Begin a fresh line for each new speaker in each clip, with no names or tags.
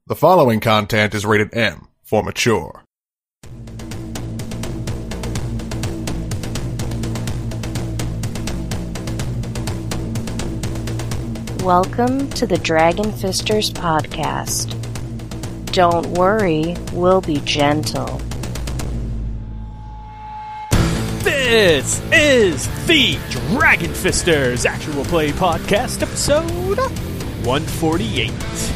The following content is rated M for mature.
Welcome to the Dragon Fisters podcast. Don't worry, we'll be gentle.
This is the Dragon Fisters Actual Play Podcast, episode 148.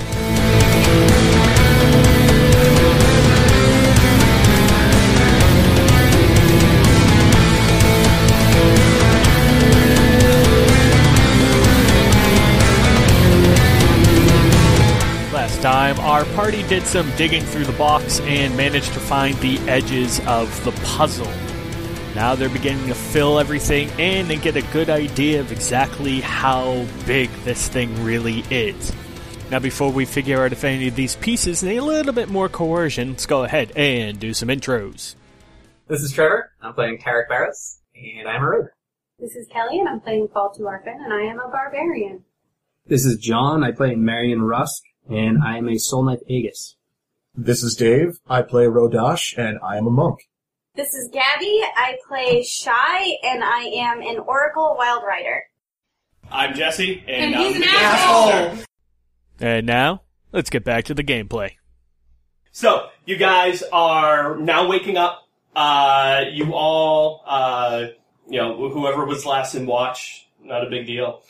Last time, our party did some digging through the box and managed to find the edges of the puzzle. Now they're beginning to fill everything in and get a good idea of exactly how big this thing really is. Now before we figure out if any of these pieces need a little bit more coercion, let's go ahead and do some intros.
This is Trevor. I'm playing Tarek Barros, and I'm a rogue.
This is Kelly, and I'm playing Fall to Arfin, and I am a barbarian.
This is John. I play Marion Rusk, and I am a Soul Knight Aegis.
This is Dave. I play Rodash, and I am a monk.
This is Gabby. I play Shy, and I am an Oracle Wild Rider.
I'm Jesse, and
he's
I'm
an asshole!
And now, let's get back to the gameplay.
So, you guys are now waking up. You all, whoever was last in watch, not a big deal.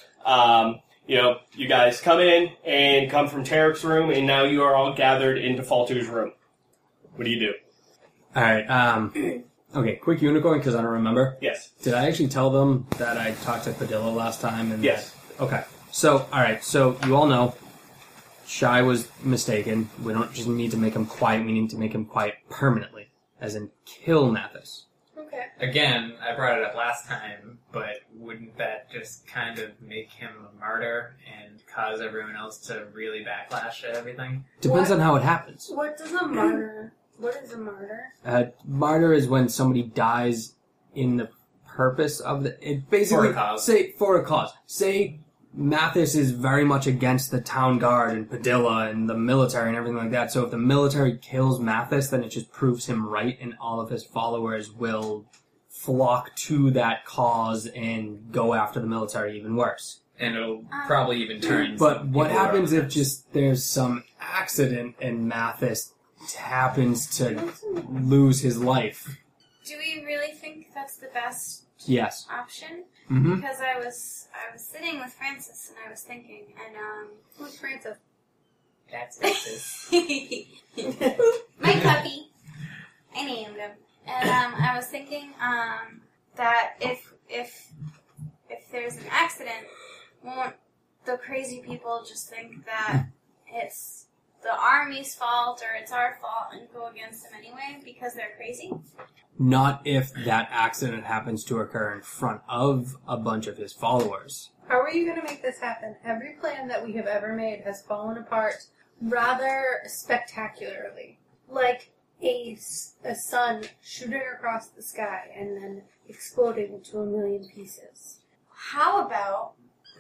You guys come in and come from Tarek's room, and now you are all gathered into Falter's room. What do you do?
Alright, okay, quick unicorn, because I don't remember.
Yes.
Did I actually tell them that I talked to Padilla last time? And
yes.
Okay, so, alright, so you all know Shy was mistaken. We don't just need to make him quiet, we need to make him quiet permanently, as in kill Mathis.
Okay.
Again, I brought it up last time, but wouldn't that just kind of make him a martyr and cause everyone else to really backlash at everything?
Depends on how it happens.
What does a martyr... What is a martyr?
Martyr is when somebody dies in the purpose of the... It basically,
for a cause.
Say, for a cause. Say Mathis is very much against the town guard and Padilla and the military and everything like that. So if the military kills Mathis, then it just proves him right, and all of his followers will flock to that cause and go after the military even worse.
And it'll probably even turn...
But what happens if just there's some accident and Mathis happens to lose his life?
Do we really think that's the best
Yes.
option?
Mm-hmm.
Because I was sitting with Francis and I was thinking, and
Who's Francis?
that's Francis. My puppy. I named him. And I was thinking that if there's an accident, won't the crazy people just think that it's the army's fault or it's our fault and go against them anyway because they're crazy?
Not if that accident happens to occur in front of a bunch of his followers.
How are you going to make this happen? Every plan that we have ever made has fallen apart rather spectacularly. Like a sun shooting across the sky and then exploding into a million pieces.
How about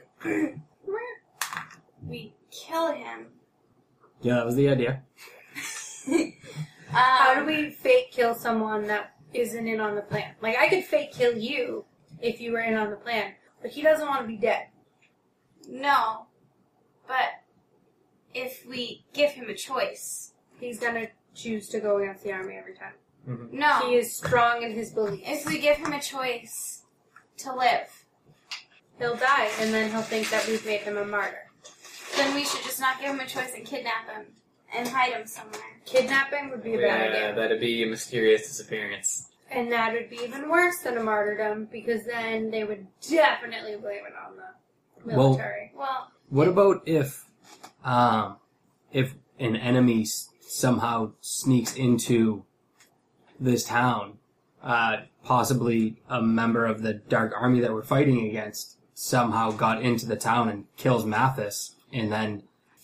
we kill him?
Yeah, that was the idea.
How do we fake kill someone that isn't in on the plan? Like, I could fake kill you if you were in on the plan, but he doesn't want to be dead.
No, but if we give him a choice,
He's going to choose to go against the army every time.
Mm-hmm.
no.
He is strong in his beliefs.
If we give him a choice to live,
He'll die, and then he'll think that we've made him a martyr.
then we should just not give him a choice and kidnap him and hide him somewhere.
Kidnapping would be a bad idea.
that'd be a mysterious disappearance.
And that would be even worse than a martyrdom, because then they would definitely blame it on the military.
Well,
What about if an enemy somehow sneaks into this town, possibly a member of the Dark Army that we're fighting against somehow got into the town and kills Mathis, and then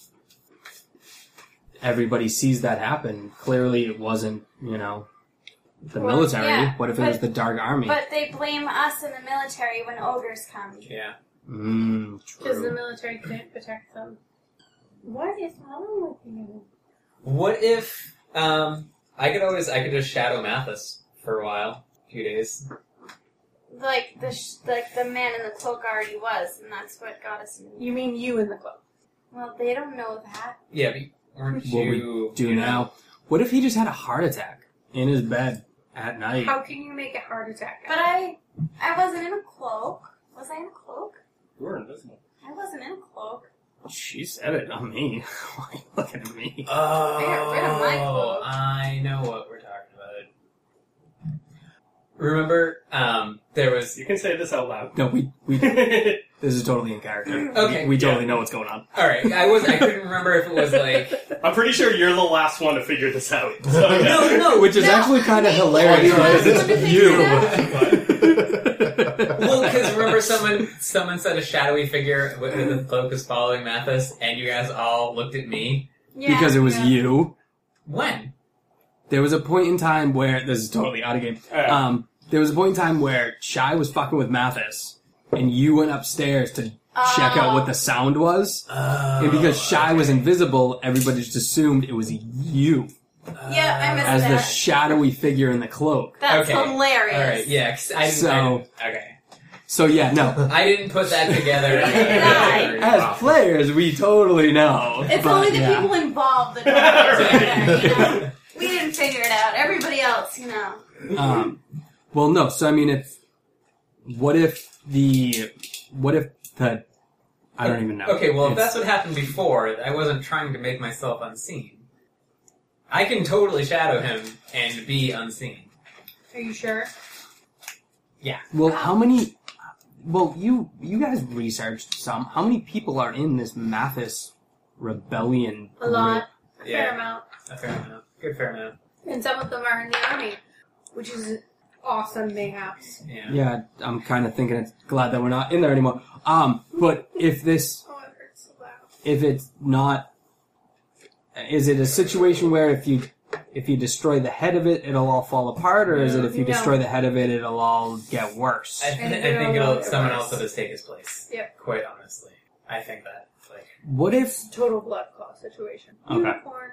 everybody sees that happen. Clearly it wasn't, the military.
yeah,
What if it was the Dark Army?
but they blame us in the military when ogres come.
Yeah.
Because the
True.
military couldn't protect them. What is wrong with you?
What if I could just shadow Mathis for a while, a few days.
Like the man in the cloak already was, and that's what got us in.
You mean you in the cloak?
Well, they don't know that.
Yeah, but weren't
What
you?
we do now. What if he just had a heart attack in his bed at night?
How can you make a heart attack?
But I wasn't in a cloak. Was I in a cloak?
You were invisible.
I wasn't in a cloak.
She said it, not me. Why are you looking at me?
Oh,
I got rid of my cloak.
I know what we're talking about. Remember, there was.
You can say this out loud.
No, we this is totally in character.
Okay,
we totally know what's going on.
All right, I couldn't remember if it was like.
I'm pretty sure you're the last one to figure this out. So, yeah.
No,
Which is actually kind of hilarious because it's you.
Well, because remember, someone said a shadowy figure with the cloak was following Mathis, and you guys all looked at me.
Yeah,
Because it was
yeah.
you.
When?
There was a point in time where this is totally out of game. There was a point in time where Shy was fucking with Mathis, and you went upstairs to check out what the sound was. And because Shy was invisible, everybody just assumed it was you
Yeah, I missed
as the
that.
shadowy figure in the cloak.
That's
Okay.
hilarious.
All right, yeah. 'Cause I didn't, okay.
So yeah, no.
I didn't put that together.
As players, we totally know.
It's
but,
only the
yeah.
people involved that don't get it, you know? We didn't figure it out. Everybody else, you know.
Well, no. So I mean, what if the I don't even know.
Okay, well, if
It's-
that's what happened before, I wasn't trying to make myself unseen. I can totally shadow him and be unseen.
Are you sure?
Yeah.
Well, how many? Well, you guys researched some. How many people are in this Mathis rebellion
A lot.
group?
A fair amount.
A fair amount. Good fair amount.
And some of them are in the army, which is awesome, mayhaps.
Yeah.
Yeah, I'm kind of thinking it's glad that we're not in there anymore. But if this,
Oh, it hurts so loud.
if it's not, is it a situation where if you destroy the head of it, it'll all fall apart, or is it if you
No.
destroy the head of it, it'll all get worse?
I
And
think
it'll get
someone
worse.
else will just take his place.
Yep.
Quite honestly. I think that, like...
What if?
Total blood clot situation.
Okay.
Unicorn.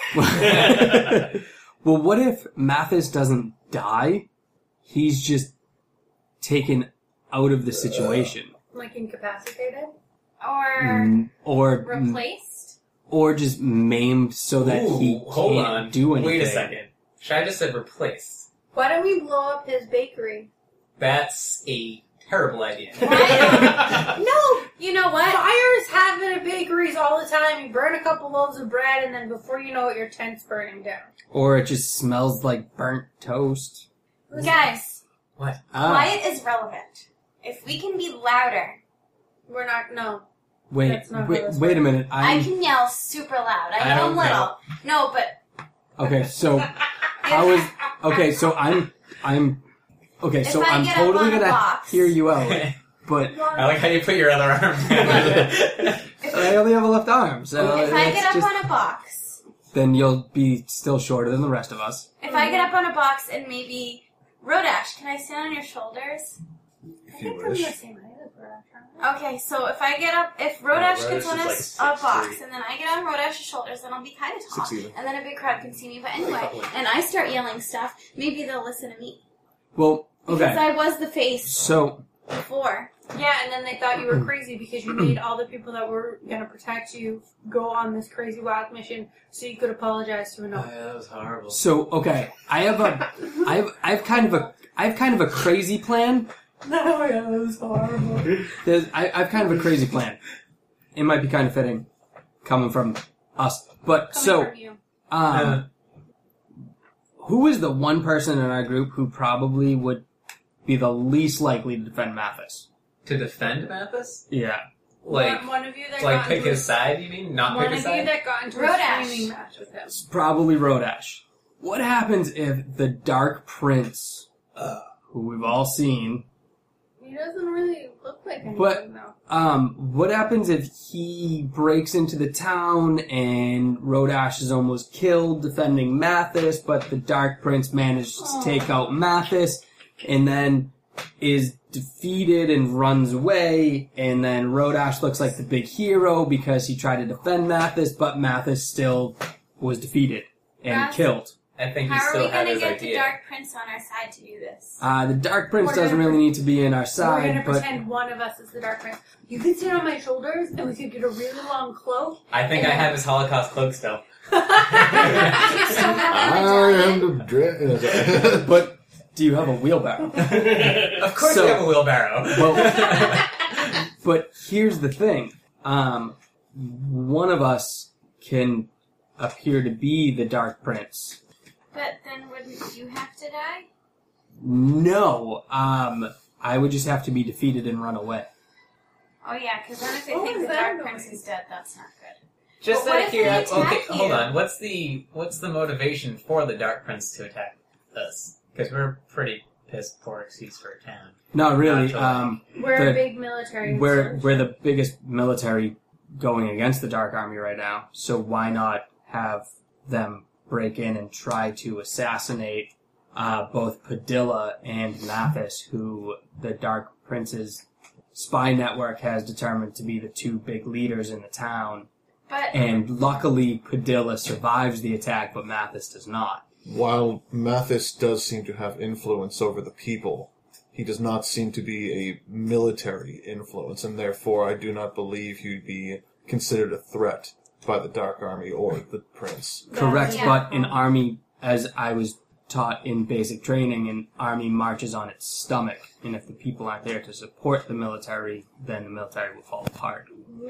Well, what if Mathis doesn't die? He's just taken out of the situation,
Like incapacitated.
Or
or
replaced.
or just maimed so that he
Ooh, hold
can't
on.
do anything.
Wait a second. Shai just said replace.
Why don't we blow up his bakery?
That's a terrible idea.
No!
You know what?
Fires happen at bakeries all the time. You burn a couple loaves of bread, and then before you know it, your tent's burning down.
Or it just smells like burnt toast.
Guys,
What?
quiet is relevant. If we can be louder,
We're not, no.
Wait,
That's not how this
wait a
works.
minute.
I can yell super loud. I
I
know
don't
little. No, but
Okay, so how is okay? So I'm okay.
If
So
I
I'm
get up
totally
on a
gonna
box-
hear you out, but
I like how you put your other arm down.
I only have a left arm, so
if I
it's
get up
just-
on a box,
then you'll be still shorter than the rest of us.
if I get up on a box and maybe Rodash, can I stand on your shoulders?
I think I'm the same height as Rodash.
Okay, so if I get up, if Rodash
Rodash
gets on
is
a
like 6'3".
box, and then I get on Rodash's shoulders, then I'll be kind of tall,
6 even.
and then a big crowd can see me. But anyway, and I start yelling stuff, maybe they'll listen to me.
Well,
Because
okay.
I was the face
So
before.
Yeah, and then they thought you were crazy because you made all the people that were going to protect you go on this crazy wild mission so you could apologize to another.
that was horrible.
okay. I have kind of a crazy plan.
No, yeah, that was horrible.
I've kind of a crazy plan. It might be kind of fitting, coming from us. But
Coming from you.
who is the one person in our group who probably would be the least likely to defend Mathis?
To defend Mathis?
Yeah.
Like,
one of you that
like
got
pick
into
his side, you mean? Not
one
pick
of
his
you
side?
that got into
Rodash.
a screaming match with him.
It's probably Rodash. What happens if the Dark Prince, who we've all seen,
He doesn't really look like anything,
But-
though.
what happens if he breaks into the town and Rodash is almost killed defending Mathis, but the Dark Prince manages to take out Mathis and then is defeated and runs away, and then Rodash looks like the big hero because he tried to defend Mathis, but Mathis still was defeated and
Ross?
killed.
I think he
How are
still
we
had
going to
his
get the
idea.
Dark Prince on our side to do this?
The Dark Prince
We're
doesn't
gonna
really need to be in our
We're
side,
gonna
but
pretend one of us is the Dark Prince. You can sit on my shoulders, and we could get a really long cloak.
I think I have his Holocaust cloak still.
You still have that
I am
medallion?
the dread.
but do you have a wheelbarrow?
Of course
So-
we have a wheelbarrow.
Well, but here's the thing. One of us can appear to be the Dark Prince.
But then wouldn't you have to die?
No, I would just have to be defeated and run away.
Oh yeah, because then if they
Oh,
think
is
the
that
Dark
annoying?
Prince is dead, that's not good.
Just
But what
out of
if they
curiosity, okay,
attack
hold
you?
on. What's the motivation for the Dark Prince to attack us? Because we're pretty pissed poor excuse for a town.
Not really.
We're
The-
a big military.
We're the biggest military going against the Dark Army right now, so why not have them break in and try to assassinate both Padilla and Mathis, who the Dark Prince's spy network has determined to be the two big leaders in the town.
But
And luckily, Padilla survives the attack, but Mathis does not.
While Mathis does seem to have influence over the people, he does not seem to be a military influence, and therefore I do not believe he'd be considered a threat by the Dark Army or the Prince.
Correct,
Yeah.
but an army, as I was taught in basic training, an army marches on its stomach, and if the people aren't there to support the military, then the military will fall apart.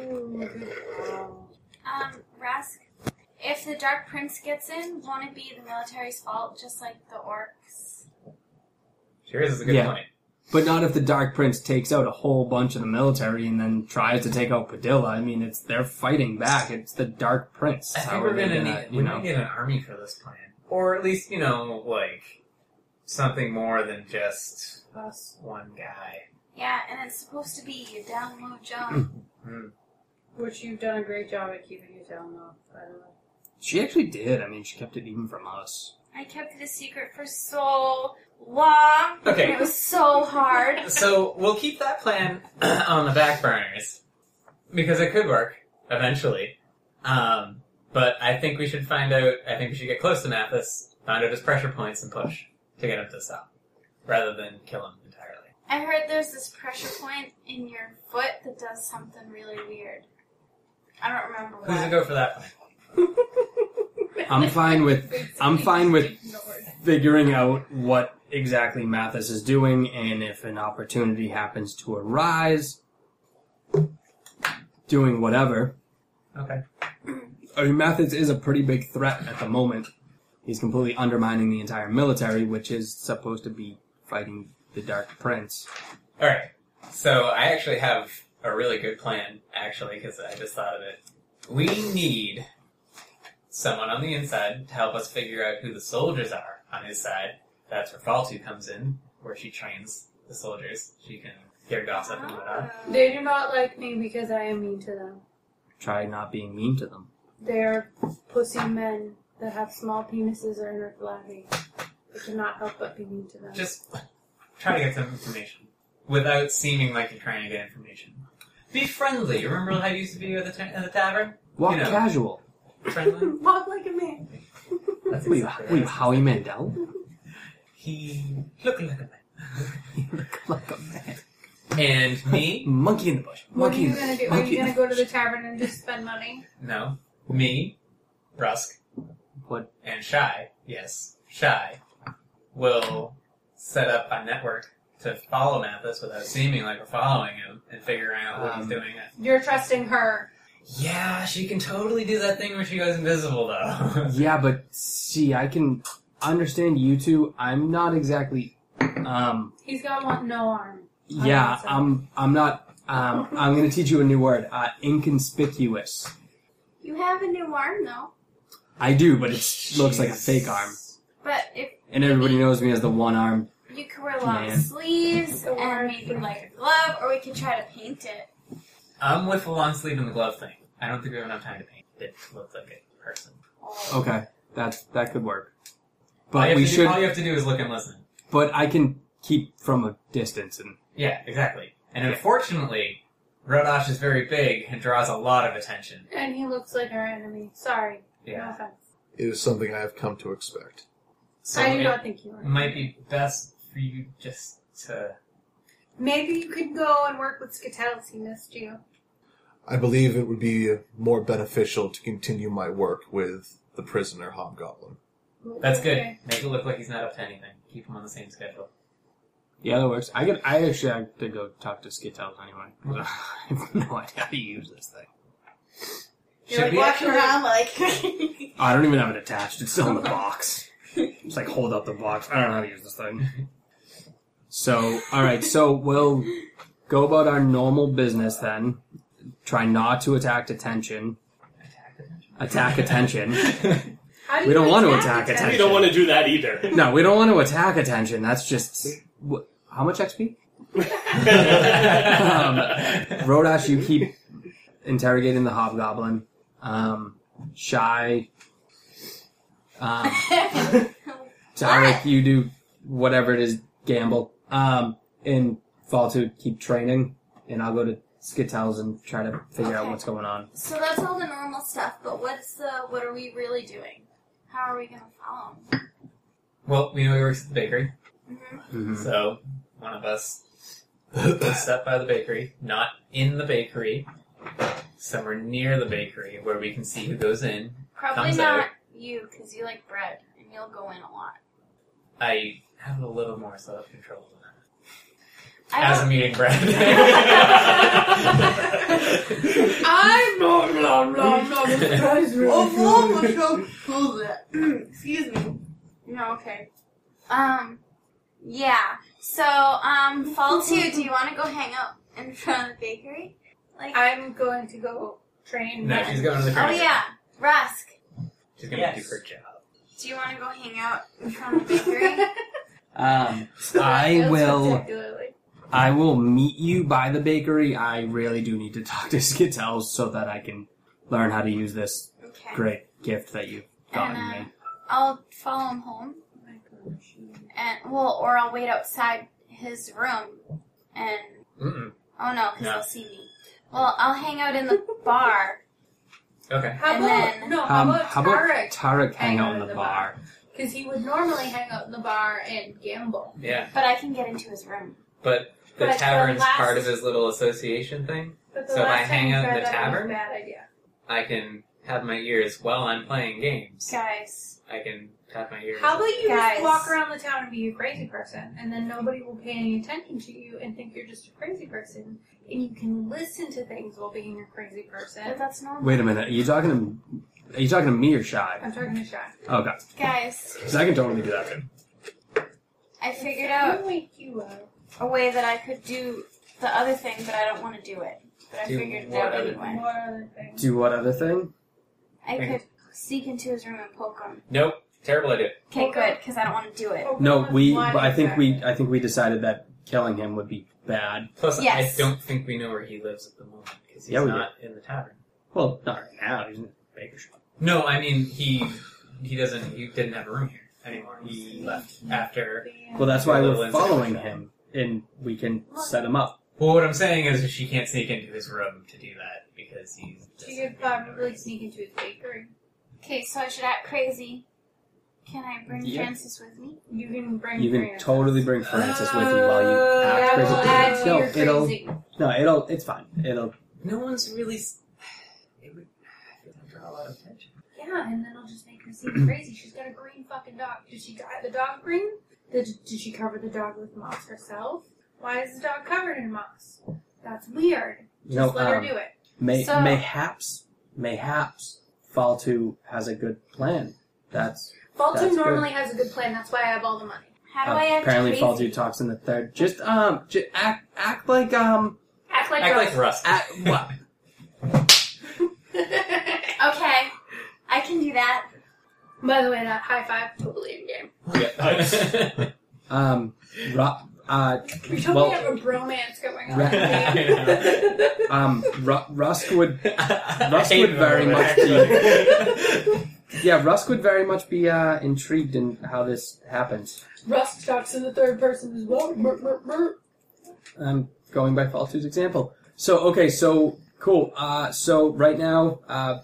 Rask, if the Dark Prince gets in, won't it be the military's fault, just like the orcs?
Sure is a good
Yeah.
point.
But not if the Dark Prince takes out a whole bunch of the military and then tries to take out Padilla. I mean, they're fighting back. It's the Dark Prince.
I
How
think
are
we're
they
gonna need,
you
we
know?
might need an army for this plan. Or at least, like, something more than just
us.
one guy.
Yeah, and it's supposed to be a down low jump.
Which you've done a great job at keeping it down, though, by the way.
She actually did. I mean, she kept it even from us.
I kept it a secret for so long.
Okay.
And it was so hard.
So we'll keep that plan on the back burners because it could work eventually. But I think we should get close to Mathis, find out his pressure points, and push to get him to stop, rather than kill him entirely.
I heard there's this pressure point in your foot that does something really weird. I don't remember what.
Who's to go for that plan?
I'm fine with figuring out what exactly Mathis is doing, and if an opportunity happens to arise, doing whatever.
Okay.
I mean, Mathis is a pretty big threat at the moment. He's completely undermining the entire military, which is supposed to be fighting the Dark Prince.
Alright. So I actually have a really good plan, actually, because I just thought of it. We need someone on the inside to help us figure out who the soldiers are on his side. That's where Faltu comes in, where she trains the soldiers. She can hear gossip and whatnot.
They do not like me because I am mean to them.
Try not being mean to them.
They're pussy men that have small penises and are flabby. I cannot help but be mean to them.
Just try to get some information without seeming like you're trying to get information. Be friendly. Remember how you used to be at the tavern?
Walk
You know.
casual.
Friendly?
Walk like a man.
That's
Were you
exactly what I
Howie Mandel?
He looked like a man.
You look like a man.
And me?
Monkey in the bush.
What are
Monkey
you
in the
gonna do? Are
monkey
you
in
gonna go to the tavern and just spend money?
No. Me, Rusk,
What?
and Shy, yes, Shy, will set up a network to follow Mathis without seeming like we're following him and figuring out what he's doing.
You're trusting her.
Yeah, she can totally do that thing where she goes invisible, though.
Yeah, but see, I can understand you two. I'm not exactly.
He's got no arm.
Yeah,
so.
I'm not. I'm going to teach you a new word. Inconspicuous.
You have a new arm, though.
I do, but it looks like a fake arm,
But if
and everybody knows me as the one arm.
you could wear long
Man.
sleeves and maybe like a glove, or we could try to paint it.
I'm with the long sleeve and the glove thing. I don't think we have enough time to paint. It looks like a person.
Okay, that could work.
All
But
you
we
have to
should.
all you have to do is look and listen.
But I can keep from a distance, and
Yeah, exactly. And unfortunately, Rodosh is very big and draws a lot of attention.
And he looks like our enemy. Sorry. No
Yeah.
offense.
It is something I have come to expect.
So
I do
it
not think you are.
might be best for you just to...
Maybe you could go and work with Skittles. He missed you.
I believe it would be more beneficial to continue my work with the prisoner Hobgoblin.
That's good.
Okay.
Make it look like he's not up to anything. Keep him on the same schedule.
Yeah, that works. I actually have to go talk to Skittles anyway. 'Cause I have no idea how to use this thing.
You're
Should
like
we
walking
actually-
around like.
I don't even have it attached. It's still in the box. Just like hold up the box. I don't know how to use this thing. So, alright, so we'll go about our normal business then. Try not to attack attention. Attack attention.
How do
We
you
don't want to attack
We
attention.
don't want to do that either.
No, we don't want to attack attention. That's just... How much XP? Rodash, you keep interrogating the Hobgoblin. Shy. Tarek, you do whatever it is, gamble. And Faltu, keep training. And I'll go to Skittles and try to figure out
Okay.
what's going on.
So that's all the normal stuff, but what are we really doing? How are we gonna follow him?
Well, we know he works at the bakery,
Mm-hmm.
so one of us will step by the bakery, not in the bakery, somewhere near the bakery where we can see who goes in.
Probably
Comes
not
out.
you, because you like bread, and you'll go in a lot.
I have a little more self-control than that.
I
As
don't-
I'm eating bread.
I'm not
Excuse me. No, okay. Yeah. So, fall 2, do you want to go hang out in front of the bakery? Like,
I'm going to go train.
No, she's going to the
oh
train.
yeah, Rusk,
She's going to do her job.
do you want to go hang out in front of the bakery?
I
Feels
will...
spectacularly.
I will meet you by the bakery. I really do need to talk to Skittles so that I can learn how to use this
Okay.
great gift that you've gotten
And,
me.
I'll follow him home. And, well, or I'll wait outside his room and...
Mm-mm.
Oh no, because
No.
they'll see me. Well, I'll hang out in the bar.
Okay.
How
And
about
then-
no? How about
How about
Tarek?
Tarek hang out in the bar?
Because he would normally hang out in the bar and gamble.
Yeah.
But I can get into his room.
But the
But the
tavern's
last-
part of his little association thing.
But
So if I
last time
hang
you
out in
tried
the
that, it was
tavern?
a bad idea.
I can have my ears while I'm playing games.
Guys,
I can have my ears.
How about you
Guys.
just walk around the town and be a crazy person, and then nobody will pay any attention to you and think you're just a crazy person, and you can listen to things while being a crazy person.
but that's normal.
Wait a minute. Are you talking to me or Shy?
I'm talking to Shy.
Okay.
Guys,
Because I can totally do that too.
I figured
I'll
out
wake you up.
a way that I could do the other thing, but I don't want to do it. But I
Do
figured it
what
out
other
anyway.
What other thing?
Do what other thing?
I
Okay.
could sneak into his room and poke him.
Nope. Terrible idea.
Okay, good, because I don't want to do it.
No,
What
I think
exactly?
I think we decided that killing him would be bad.
Plus,
Yes.
I don't think we know where he lives at the moment because he's
Yeah, we
not in the tavern.
Well, not right now. He's in the baker shop.
No, I mean he didn't have a room here anymore. He left after.
Well, that's why
A
we're
little inside
following
job.
him, and we can set him up.
Well, what I'm saying is she can't sneak into his room to do that because he's.
She could probably sneak into his bakery.
Okay, so I should act crazy. Can I bring
Yeah.
Francis with me?
You can bring.
You can
Francis.
totally bring Francis with you while you
That
act
will add
crazy.
to
No,
your
it'll
crazy.
it's fine. It'll
No one's really. It would draw a lot of attention.
Yeah, and then I'll just make her seem crazy. She's got a green fucking dog. Did she dye the dog green? Did she cover the dog with moss herself? Why is the dog covered in moss? That's weird. Just
no
let her do it.
So-
mayhaps Faltu has a good plan. That's
Faltu
That's
normally has a good plan. That's why I have all the money.
How do I act
apparently
crazy?
Faltu talks in the third. Just act like
Act like
Act
Rose.
like Rust.
what?
Okay, I can do that.
By the way, that high five totally in game.
Yeah.
We totally
Well-
have a bromance going on.
Rusk would
Rusk
would very much Rusk would very much be intrigued in how this happens.
Rust talks in the third person as well.
I'm going by Faltu's example. So cool. So right now,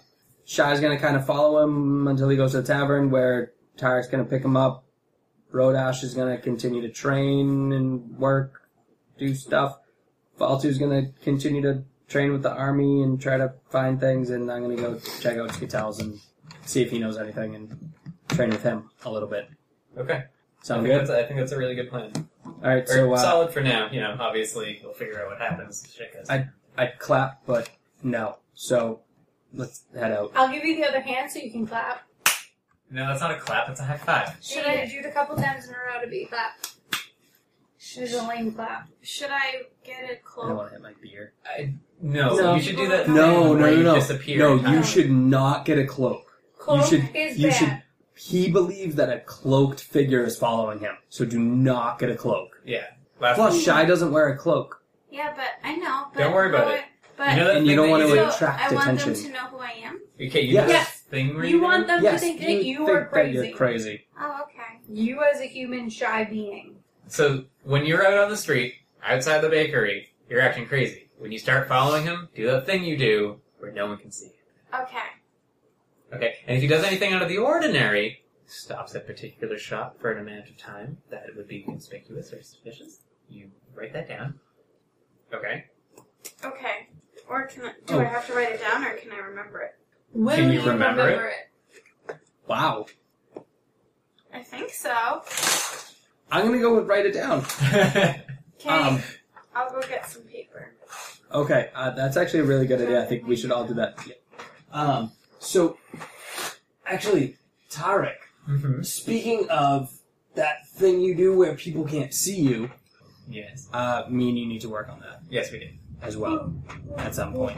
Shai's gonna kind of follow him until he goes to the tavern, where Tarek's gonna pick him up. Rodash is gonna continue to train and work, do stuff. Faltu's gonna continue to train with the army and try to find things, and I'm gonna go check out Skitels and see if he knows anything and train with him a little bit.
Okay.
Sound good?
I think that's a really good plan.
Alright,
Or
so
solid for now. You know, obviously we'll figure out what happens. Shit goes.
I'd clap, but no. So let's head out.
I'll give you the other hand so you can clap.
No, that's not a clap. That's a high five.
Should I do it a couple times in a row to be clap? There's a lame clap.
Should I get a
I don't
cloak?
want to hit my beer.
No,
No.
you should do that.
No,
where you
no.
disappear
No,
in time.
you should not get a cloak.
Cloak
you should.
is
You
bad.
should. He believes that a cloaked figure is following him, so do not get a cloak.
Yeah. Last
Plus,
week-
Shai doesn't wear a cloak,
Yeah, but I know. But
Don't worry about
how
it.
But
You know that
and you
thing
don't
that
want
you
to
do?
attract
I want
attention.
them to know who I am.
Okay, you
Yes.
do that thing where
You want them
yes,
to think that you
think
are
that
crazy.
you're crazy.
Oh, okay.
You as a human shy being.
So when you're out on the street, outside the bakery, you're acting crazy. When you start following him, do that thing you do where no one can see you.
Okay.
Okay? And if he does anything out of the ordinary, stops at a particular shop for an amount of time that it would be conspicuous or suspicious, you write that down. Okay?
Okay. Or do I have to write it down, or can I remember it?
Will
Can you remember
it?
Wow.
I think so.
I'm gonna go with write it down.
Okay.
Um,
I'll go get some paper.
Okay, that's actually a really good idea. I think we should all do that. So, actually, Tarek,
Mm-hmm.
speaking of that thing you do where people can't see you,
Yes.
me and you need to work on that
Yes, we do.
as well at some point.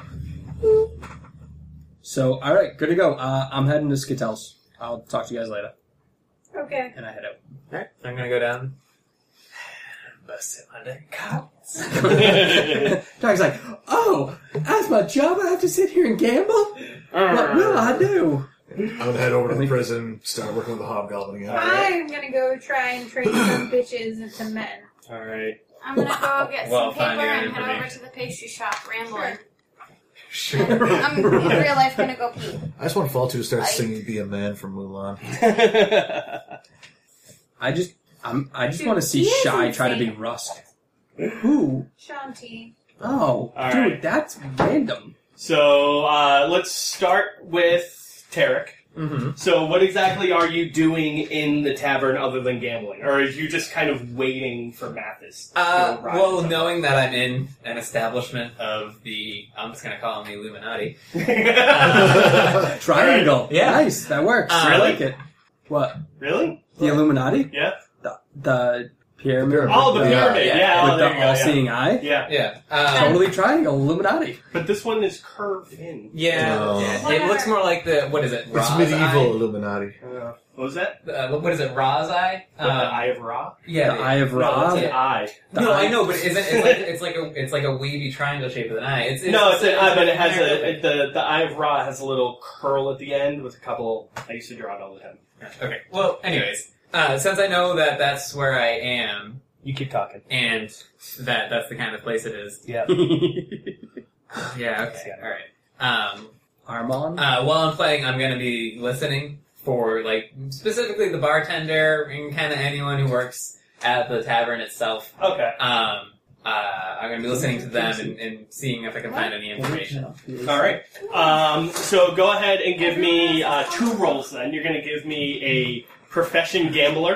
So, alright, good to go. I'm heading to Skitels. I'll talk to you guys later.
Okay.
And I head out.
Alright, I'm gonna go down. Bust it under cops.
Tarek's like, oh, that's my job? I have to sit here and gamble? What will I do?
I'm gonna head over to the prison, start working with the hobgoblin again.
I'm gonna go try and train some bitches into men.
Alright.
I'm gonna go get
Well,
some paper
finding that
and head over
information.
to the pastry shop, rambling.
Sure.
I'm in real life gonna go pee.
I just want Faltu to start singing "Be a Man" from Mulan.
I just
Dude,
want to see
he is
Shai try to be
insane.
Rusk. Who?
Shanti.
Oh,
All
dude,
right.
that's random.
So, let's start with Tarek.
Mm-hmm.
So, what exactly are you doing in the tavern other than gambling? Or are you just kind of waiting for Mathis to arrive?
Well, knowing that I'm in an establishment of the, I'm just gonna call them the Illuminati.
Triangle.
Yeah.
Nice, that works. I
Really?
like it. What?
Really?
The Illuminati?
Yeah?
The pyramid?
Oh, the pyramid, yeah.
With
Oh, there
the
you go,
all-seeing eye?
Yeah.
Yeah.
Totally triangle, Illuminati.
But this one is curved in.
Yeah,
No.
yeah. It looks more like the, what is it,
It's
Ra's
medieval
eye?
Illuminati.
What was that?
What is it, Ra's eye?
What, the Eye of Ra?
Yeah.
The Eye of
No,
Ra?
it's an eye.
The
No,
eye-
I know, but it's like a wavy triangle shape with an eye. It's
No, it's an eye, but it has
hieroglyphic.
the Eye of Ra has a little curl at the end with a couple. I used to draw it all the time.
Okay. Well, anyways, since I know that that's where I am,
You keep talking.
and that's the kind of place it is.
Yeah.
Yeah. Okay. All right.
Armand?
While I'm playing, I'm gonna be listening for like specifically the bartender and kind of anyone who works at the tavern itself.
Okay.
I'm gonna be listening to them and seeing if I can find any information.
All right. So go ahead and give me 2 rolls. Then you're going to give me a profession gambler,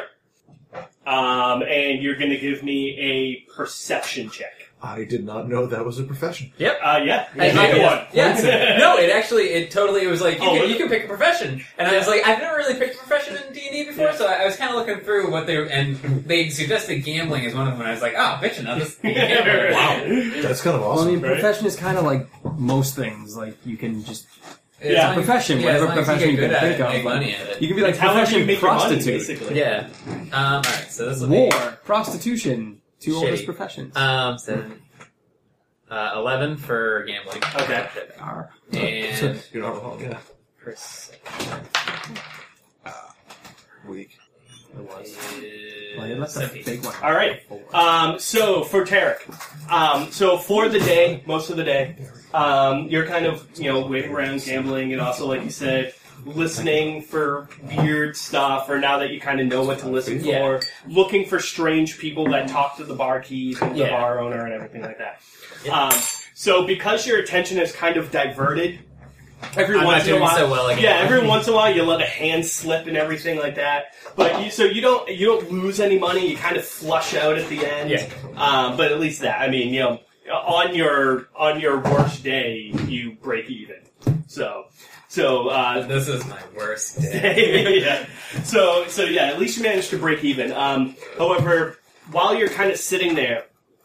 and you're going to give me a perception check.
I did not know that was a profession.
Yep.
Yeah.
I-
Make it one.
Yeah. No, it totally was like,
Oh,
you can pick a profession. And I was like, I've never really picked a profession in D&D before, so I was kind of looking through what they suggested gambling as one of them, and I was like, oh, bitch, now this gambling. Wow.
That's kind of
Well, I
awesome.
mean,
Right.
profession is kind of like most things. Like, you can just...
Yeah.
Profession, whatever profession you can think of.
Make
but
money at it.
You can be like
It's how much you
profession
make your money,
prostitute.
basically.
Yeah. Alright, so this will
War,
be...
prostitution, 2
Shitty.
oldest professions.
11 for gambling.
Okay.
And...
You're not wrong, yeah.
Perception
Weak.
Well, that's a
17.
big one.
All right. So for Tarek, so for the day, most of the day, You're kind of, waiting around gambling and also, like you said, listening for weird stuff, or now that you kind of know what to listen for, looking for strange people that talk to the barkeep and the bar owner and everything like that. So because your attention is kind of diverted, every once in a while you let a hand slip and everything like that. But you don't lose any money. You kind of flush out at the end. Yeah. But at least that, on your worst day, you break even. So
this is my worst day.
Yeah. So at least you managed to break even. However, while you're kind of sitting there,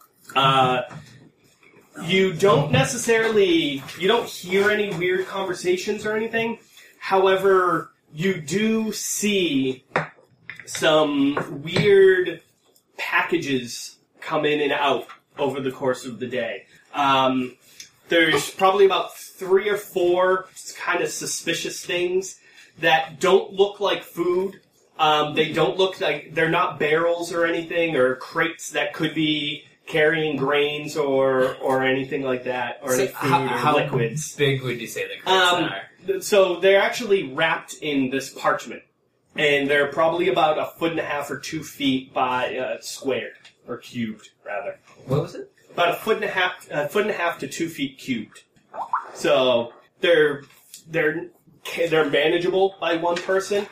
you don't hear any weird conversations or anything. However, you do see some weird packages come in and out over the course of the day. There's probably about 3 or 4 kind of suspicious things that don't look like food. They don't look like, they're not barrels or anything, or crates that could be carrying grains or anything like that, or any food or liquids.
How big would you say the crates are?
So they're actually wrapped in this parchment, and they're probably about 1.5 or 2 feet by squared, or cubed rather.
What was it?
About 1.5 to 2 feet cubed. So they're manageable by one person,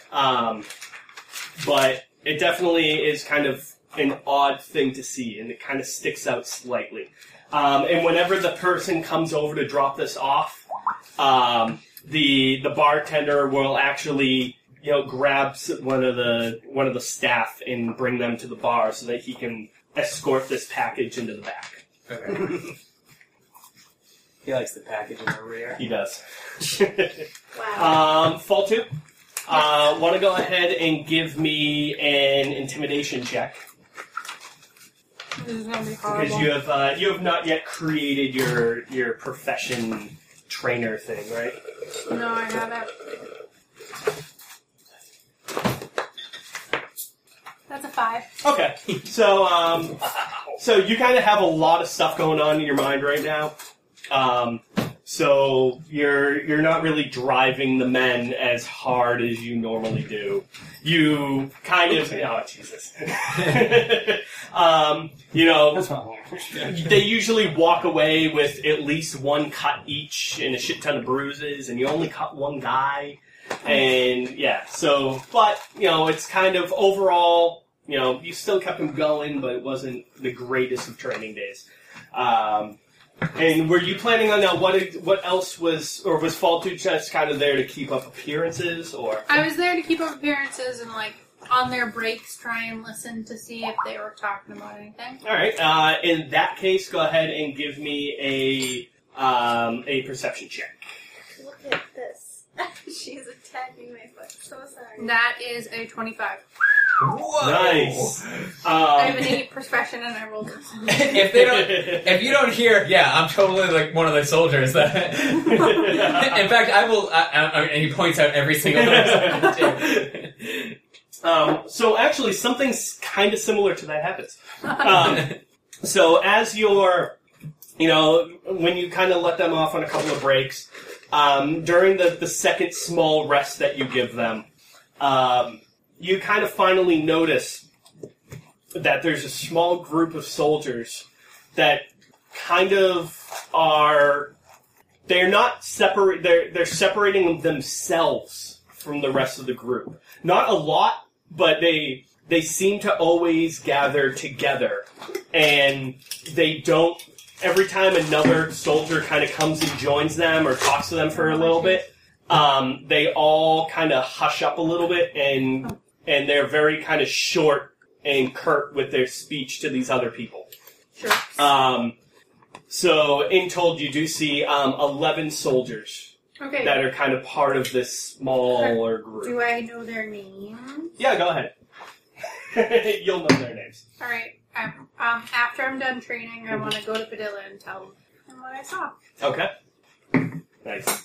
but it definitely is kind of an odd thing to see, and it kind of sticks out slightly. And whenever the person comes over to drop this off, the bartender will actually grab one of the staff and bring them to the bar so that he can escort this package into the back.
Okay.
He likes the package in the rear.
He does.
Wow.
Fall 2. Want to go ahead and give me an intimidation check.
This is gonna be horrible.
Because you have not yet created your profession trainer thing, right?
No, I haven't. That's a 5.
Okay, so you kind of have a lot of stuff going on in your mind right now. So you're not really driving the men as hard as you normally do. You kind of Jesus.
That's wrong.
They usually walk away with at least 1 cut each and a shit ton of bruises, and you only cut 1 guy. And but it's kind of overall, you still kept him going, but it wasn't the greatest of training days. And were you planning on that? What else was Fall 2 just kind of there to keep up appearances, or?
I was there to keep up appearances and, on their breaks, try and listen to see if they were talking about anything.
All right. In that case, go ahead and give me a perception check.
Look at this. She's attacking my foot. So sorry.
That is a 25.
Whoa!
Nice.
I have an 8 profession and I rolled this.
If you don't hear, I'm totally one of the soldiers. That in fact, I will. And he points out every single person too.
So actually, something's kind of similar to that happens. So as you're, when you kind of let them off on a couple of breaks, during the second small rest that you give them, you kind of finally notice that there's a small group of soldiers that kind of are, they're not separate, they're separating themselves from the rest of the group. Not a lot, but they seem to always gather together, and they don't, every time another soldier kind of comes and joins them or talks to them for a little bit, they all kind of hush up a little bit, and they're very kind of short and curt with their speech to these other people.
Sure.
So in total, you do see 11 soldiers that are kind of part of this smaller group.
Do I know their names?
Yeah, go ahead. You'll know their names.
All right. After I'm done training, I want to go to Padilla and tell him what I saw.
Okay. Nice.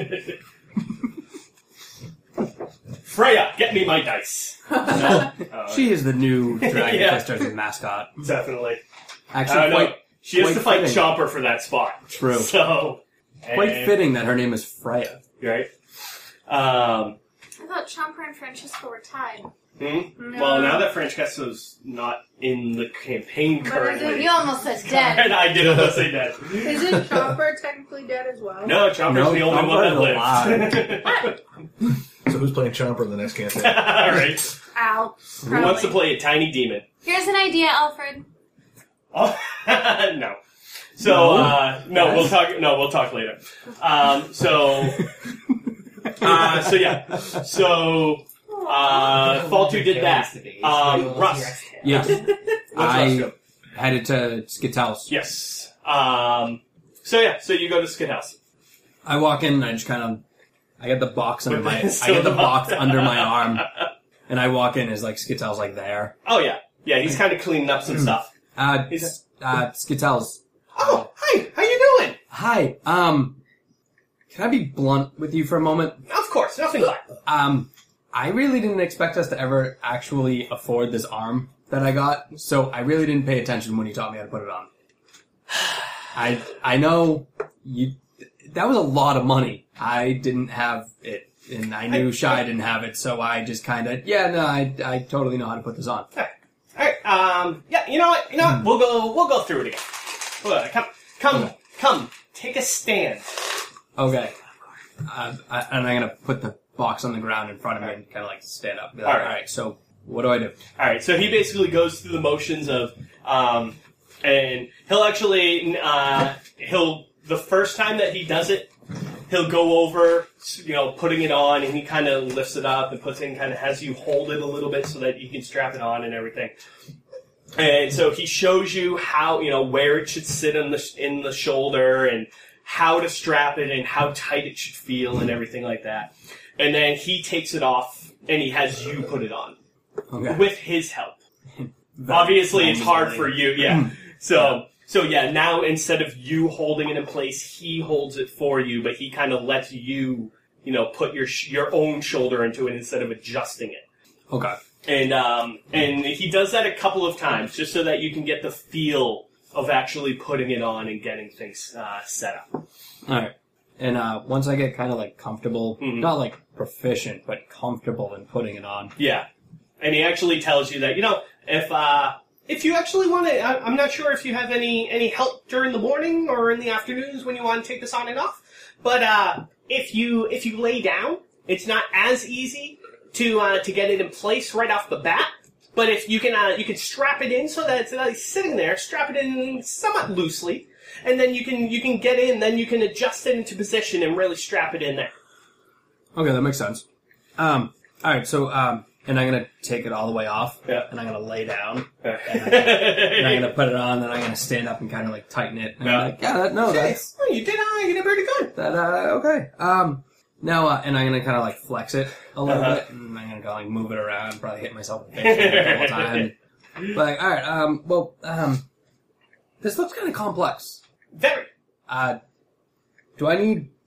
Freya, get me my dice.
She is the new Dragon Fisters mascot.
Definitely.
Actually,
She has
Quite
to fight
fitting.
Chomper for that spot.
True.
So
Quite fitting that her name is Freya.
right?
I thought Chomper and Francesca were tied.
Well, now that Francesca's not in the campaign
But
currently,
you almost said
and
dead.
I did almost say dead.
Isn't Chopper technically dead as well?
No, Chomper's
No,
the only one that
Chomper's
lived.
So who's playing Chomper in the next campaign?
All right.
Ow.
Who wants to play a tiny demon?
Here's an idea, Alfred.
Oh, no. So no, we'll talk. No, we'll talk later. So yeah. So Faltu did that. Russ.
Yes.
What's Russ
I
do?
headed to Skithouse.
Yes. So yeah. So you go to Skid House.
I walk in and I just kind of, I get the box under my, I
Still
get the
the
box under my arm, and I walk in as like Skithouse like there.
Oh yeah. Yeah. He's kind of cleaning up some stuff.
Skithouse.
Oh, hi. How you doing?
Hi. Can I be blunt with you for a moment?
Of course. Nothing like.
I really didn't expect us to ever actually afford this arm that I got, so I really didn't pay attention when you taught me how to put it on. I know you. That was a lot of money. I didn't have it, and I knew Shai didn't have it, so I just kind of I totally know how to put this on.
All right. Yeah. You know what? We'll go through it again. Come. Take a stand.
Okay. And I'm gonna put the box on the ground in front of me and kind of like stand up. Be like,
All right.
All right. So what do I do?
All right, so he basically goes through the motions of, and he'll actually, the first time that he does it, he'll go over, putting it on, and he kind of lifts it up and puts it in, kind of has you hold it a little bit so that you can strap it on and everything. And so he shows you how, where it should sit in the shoulder and how to strap it and how tight it should feel and everything like that. And then he takes it off and he has you put it on.
Okay.
With his help. Obviously, it's hard for you, yeah. So yeah, now instead of you holding it in place, he holds it for you, but he kind of lets you, put your own shoulder into it instead of adjusting it.
Okay.
And he does that a couple of times, just so that you can get the feel of actually putting it on and getting things set up.
All right. And once I get kind of like comfortable, not like proficient, but comfortable in putting it on.
Yeah. And he actually tells you that, if you actually want to, I'm not sure if you have any help during the morning or in the afternoons when you want to take this on and off, but if you lay down, it's not as easy to get it in place right off the bat. But if you can strap it in so that it's like sitting there, strap it in somewhat loosely, and then you can get in, then you can adjust it into position and really strap it in there.
Okay, that makes sense. All right, so and I'm gonna take it all the way off,
Yeah.
and I'm gonna lay down, and I'm gonna put it on, and I'm gonna stand up and kind of like tighten it. And I'm like, that's
You did pretty good.
that. Okay. Now, and I'm gonna kind of like flex it a little bit, and I'm gonna go like move it around, probably hit myself in the face a couple times. But like, all right, this looks kind of complex.
Very.
Do I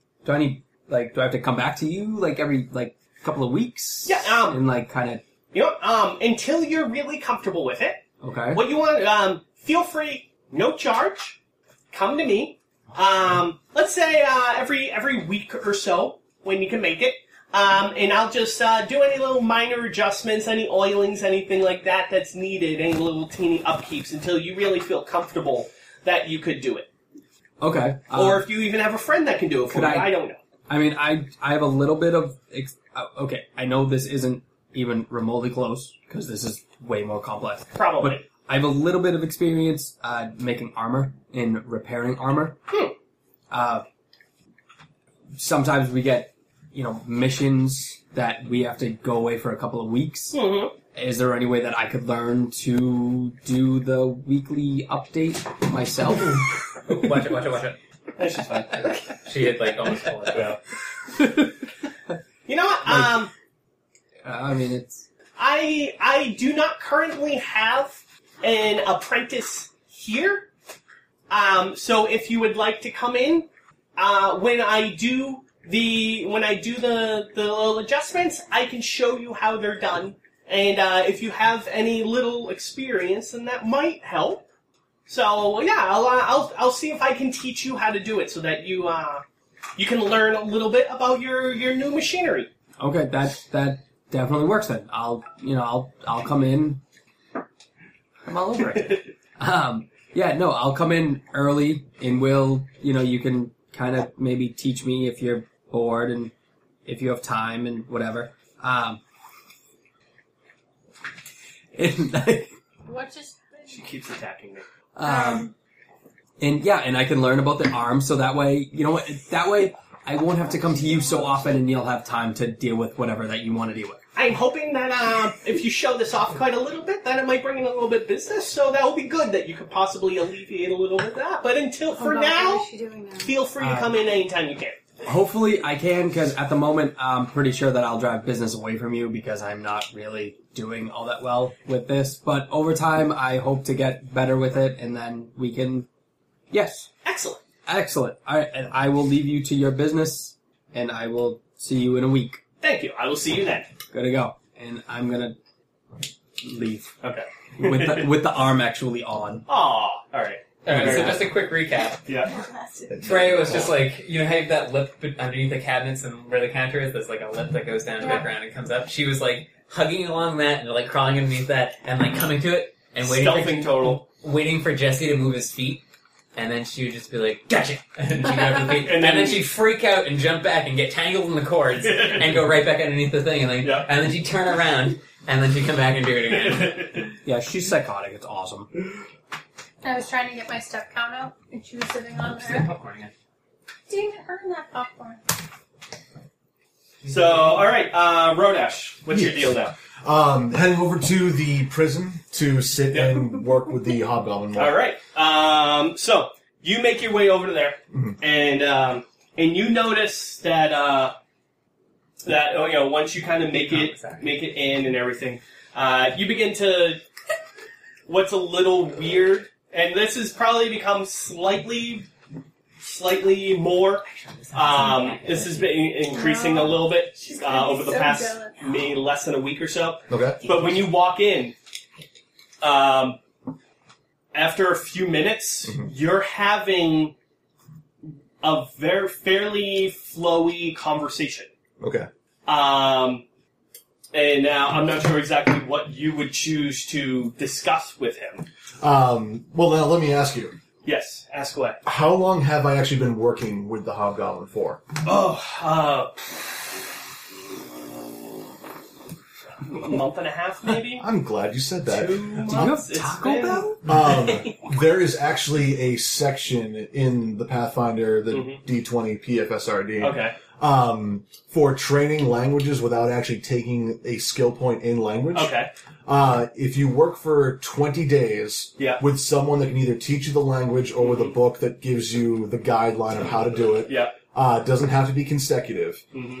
have to come back to you like every like couple of weeks?
Yeah.
And like kind of.
Until you're really comfortable with it.
Okay.
What you want, feel free, no charge, come to me. Let's say, every week or so, when you can make it. And I'll just, do any little minor adjustments, any oilings, anything like that that's needed, any little teeny upkeeps until you really feel comfortable that you could do it.
Okay.
Or if you even have a friend that can do it for you, I don't know.
I mean, I have a little bit of... okay, I know this isn't even remotely close, because this is way more complex.
Probably.
But I have a little bit of experience making armor and repairing armor. Sometimes we get, missions that we have to go away for a couple of weeks.
Mm-hmm.
Is there any way that I could learn to do the weekly update myself?
Watch it.
That's just fine.
She had almost pulled it out.
You know what?
I mean, it's...
I do not currently have an apprentice here. So if you would like to come in, when I do the little adjustments, I can show you how they're done. And if you have any little experience, then that might help. So yeah, I'll see if I can teach you how to do it so that you can learn a little bit about your new machinery.
Okay, that definitely works then. I'll come in. I'm all over it. I'll come in early and you can kind of maybe teach me if you're bored and if you have time and whatever.
What just...
She keeps attacking me.
And I can learn about the arms so that way, I won't have to come to you so often and you'll have time to deal with whatever that you want to deal with.
I'm hoping that if you show this off quite a little bit, that it might bring in a little bit of business, so that will be good that you could possibly alleviate a little bit of that. But now, feel free to come in anytime you can.
Hopefully I can, because at the moment I'm pretty sure that I'll drive business away from you because I'm not really doing all that well with this. But over time, I hope to get better with it, and then we can... Yes. Excellent. All right, and I will leave you to your business, and I will see you in a week.
Thank you. I will see you then.
Good to go. And I'm gonna leave.
Okay.
with the arm actually on.
Aw, alright.
Alright, so just a quick recap.
Yeah.
Freya was just like, you know how you have that lip underneath the cabinets and where the counter is? There's like a lip that goes down to the ground and comes up. She was like hugging along that and like crawling underneath that and like coming to it and waiting for Jesse to move his feet. And then she would just be like, gotcha! And she'd get up her feet. And then she'd freak out and jump back and get tangled in the cords and go right back underneath the thing. And then she'd turn around and then she'd come back and do it again.
Yeah, she's psychotic. It's awesome.
I was trying to get my step count up, and she was sitting on there.
Popcorn again.
Dang it, her and that popcorn.
So, alright, Rodash, what's your deal now?
Heading over to the prison to sit and work with the hobgoblin.
Alright, so, you make your way over to there, and you notice that once you kind of make it in and everything, you begin to, what's a little weird, and this has probably become slightly more. This has been increasing a little bit over the past maybe less than a week or so.
Okay.
But when you walk in, after a few minutes, you're having a fairly flowy conversation.
Okay.
And now I'm not sure exactly what you would choose to discuss with him.
Well, now let me ask you.
Yes, ask away.
How long have I actually been working with the hobgoblin for?
A month and a half, maybe?
I'm glad you said that.
2 months.
Do you have Taco Bell?
There is actually a section in the Pathfinder, the D20 PFSRD.
Okay.
For training languages without actually taking a skill point in language.
Okay.
If you work for 20 days with someone that can either teach you the language or with a book that gives you the guideline of how to do it, it doesn't have to be consecutive.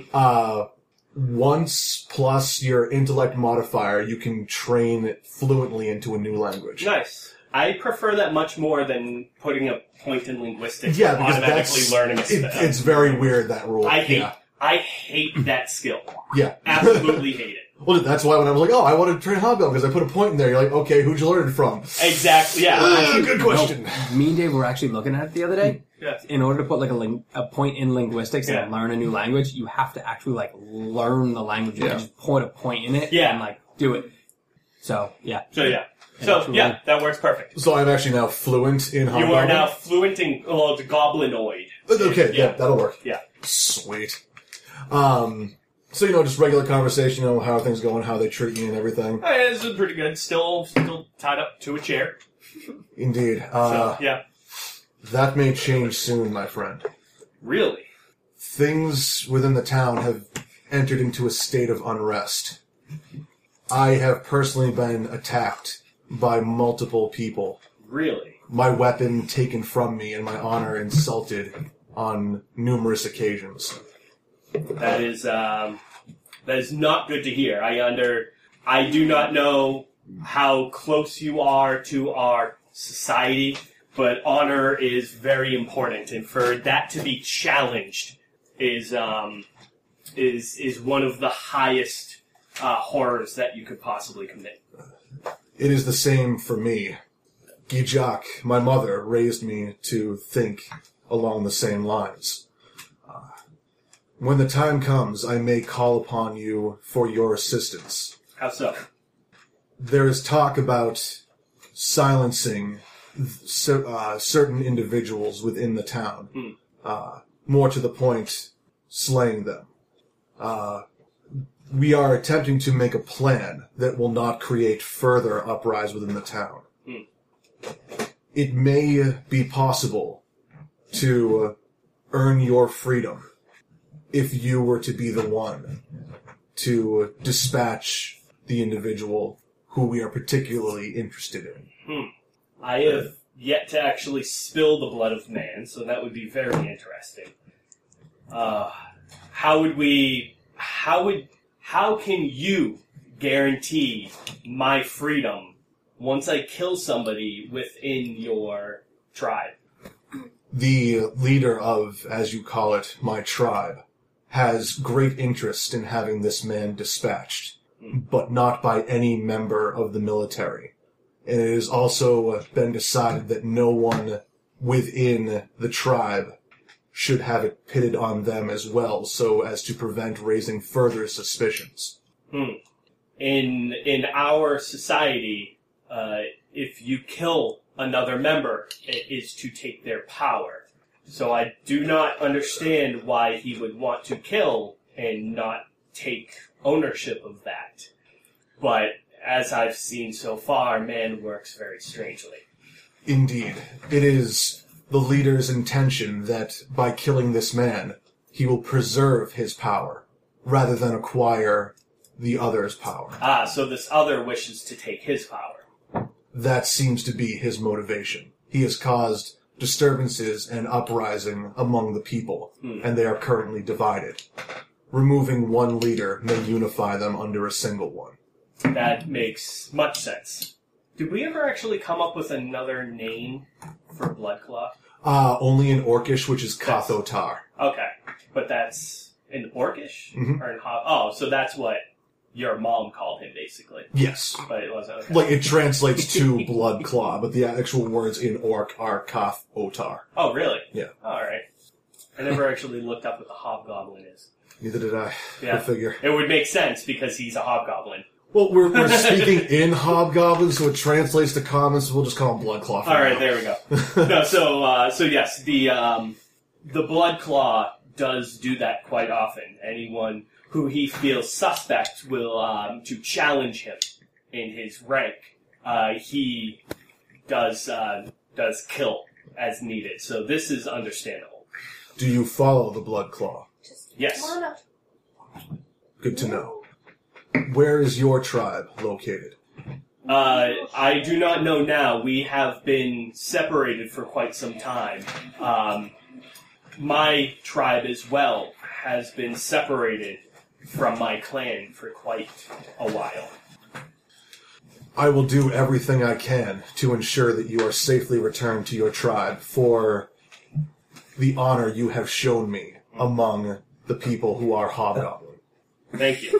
Once plus your intellect modifier, you can train fluently into a new language.
Nice. I prefer that much more than putting a point in linguistics
Yeah,
and
because
automatically learning a spell.
it's very weird, that rule.
I hate that skill.
Yeah.
Absolutely hate it.
Well, that's why when I was like, I want to train hobgoblin, because I put a point in there, you're like, okay, who'd you learn it from?
Exactly, yeah.
Good question.
No, me and Dave were actually looking at it the other day.
Yeah.
In order to put like a point in linguistics and learn a new language, you have to actually learn the language. You can just put a point in it and do it. So, yeah.
That works perfect.
So I'm actually now fluent in hobgoblin?
You are now fluent in goblinoid.
Okay, that'll work.
Yeah.
Sweet. So, just regular conversation, how are things going, how they treat you and everything.
This is pretty good. Still tied up to a chair.
Indeed. That may change soon, my friend.
Really?
Things within the town have entered into a state of unrest. I have personally been attacked by multiple people.
Really?
My weapon taken from me and my honor insulted on numerous occasions.
That is not good to hear. I do not know how close you are to our society, but honor is very important, and for that to be challenged is one of the highest horrors that you could possibly commit.
It is the same for me. Gijak, my mother, raised me to think along the same lines. When the time comes, I may call upon you for your assistance.
How so?
There is talk about silencing certain individuals within the town. More to the point, slaying them. We are attempting to make a plan that will not create further uprise within the town. It may be possible to earn your freedom if you were to be the one to dispatch the individual who we are particularly interested in.
I have yet to actually spill the blood of man, so that would be very interesting. How can you guarantee my freedom once I kill somebody within your tribe?
The leader of, as you call it, my tribe, has great interest in having this man dispatched, but not by any member of the military. And it has also been decided that no one within the tribe should have it pitted on them as well, so as to prevent raising further suspicions.
In our society, if you kill another member, it is to take their power. So I do not understand why he would want to kill and not take ownership of that. But as I've seen so far, man works very strangely.
Indeed. It is the leader's intention that by killing this man, he will preserve his power, rather than acquire the other's power.
So this other wishes to take his power.
That seems to be his motivation. He has caused disturbances and uprising among the people, and they are currently divided. Removing one leader may unify them under a single one.
That makes much sense. Did we ever actually come up with another name for Bloodclaw?
Only in Orcish, which is Kathotar.
Okay, but that's in Orcish?
Mhm.
Or in Oh, so that's what your mom called him, basically.
Yes.
But it wasn't okay.
Like, it translates to Blood Claw, but the actual words in Orc are Kathotar.
Oh, really?
Yeah.
Alright. I never actually looked up what the Hobgoblin is.
Neither did I.
Yeah.
Go figure.
It would make sense because he's a Hobgoblin.
Well, we're speaking in Hobgoblin, so it translates to common, so we'll just call him Blood Claw for
Alright,
now.
there we go. No, so yes, the Blood Claw does do that quite often. Anyone who he feels suspect will, to challenge him in his rank, he does kill as needed. So this is understandable.
Do you follow the Blood Claw?
Yes.
Come on up.
Good to know. Where is your tribe located?
I do not know now. We have been separated for quite some time. My tribe as well has been separated from my clan for quite a while.
I will do everything I can to ensure that you are safely returned to your tribe for the honor you have shown me among the people who are Hobgoblin.
Thank you.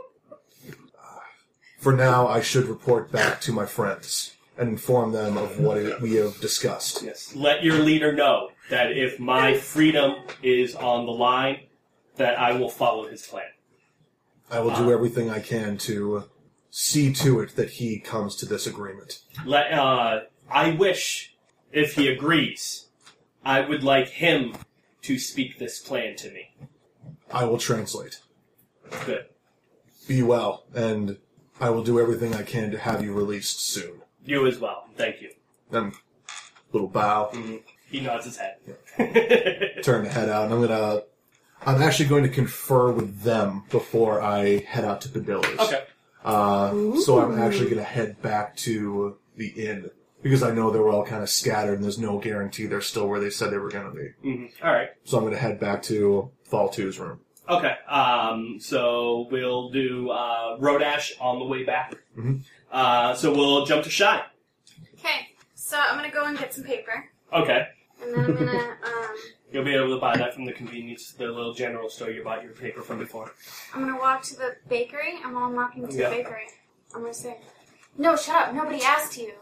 For now, I should report back to my friends and inform them of what we have discussed.
Yes. Let your leader know that if my freedom is on the line, that I will follow his plan.
I will do everything I can to see to it that he comes to this agreement.
I wish, if he agrees, I would like him to speak this plan to me.
I will translate.
Good.
Be well, and I will do everything I can to have you released soon.
You as well. Thank you.
Then, little bow.
Mm-hmm. He nods his head.
Turn the head out, and I'm actually going to confer with them before I head out to Padilla's.
Okay.
So I'm actually going to head back to the inn, because I know they were all kind of scattered, and there's no guarantee they're still where they said they were going to be.
Mm-hmm. All right.
So I'm going to head back to Fall 2's room.
Okay. So we'll do Rodash on the way back.
Mm-hmm.
So we'll jump to Shy.
Okay, so I'm gonna go and get some paper,
Okay.
and then I'm gonna
You'll be able to buy that from the little general store you bought your paper from before.
I'm gonna walk to the bakery, and while I'm walking to
Yeah.
the bakery, I'm gonna say, "No, shut up! Nobody asked you."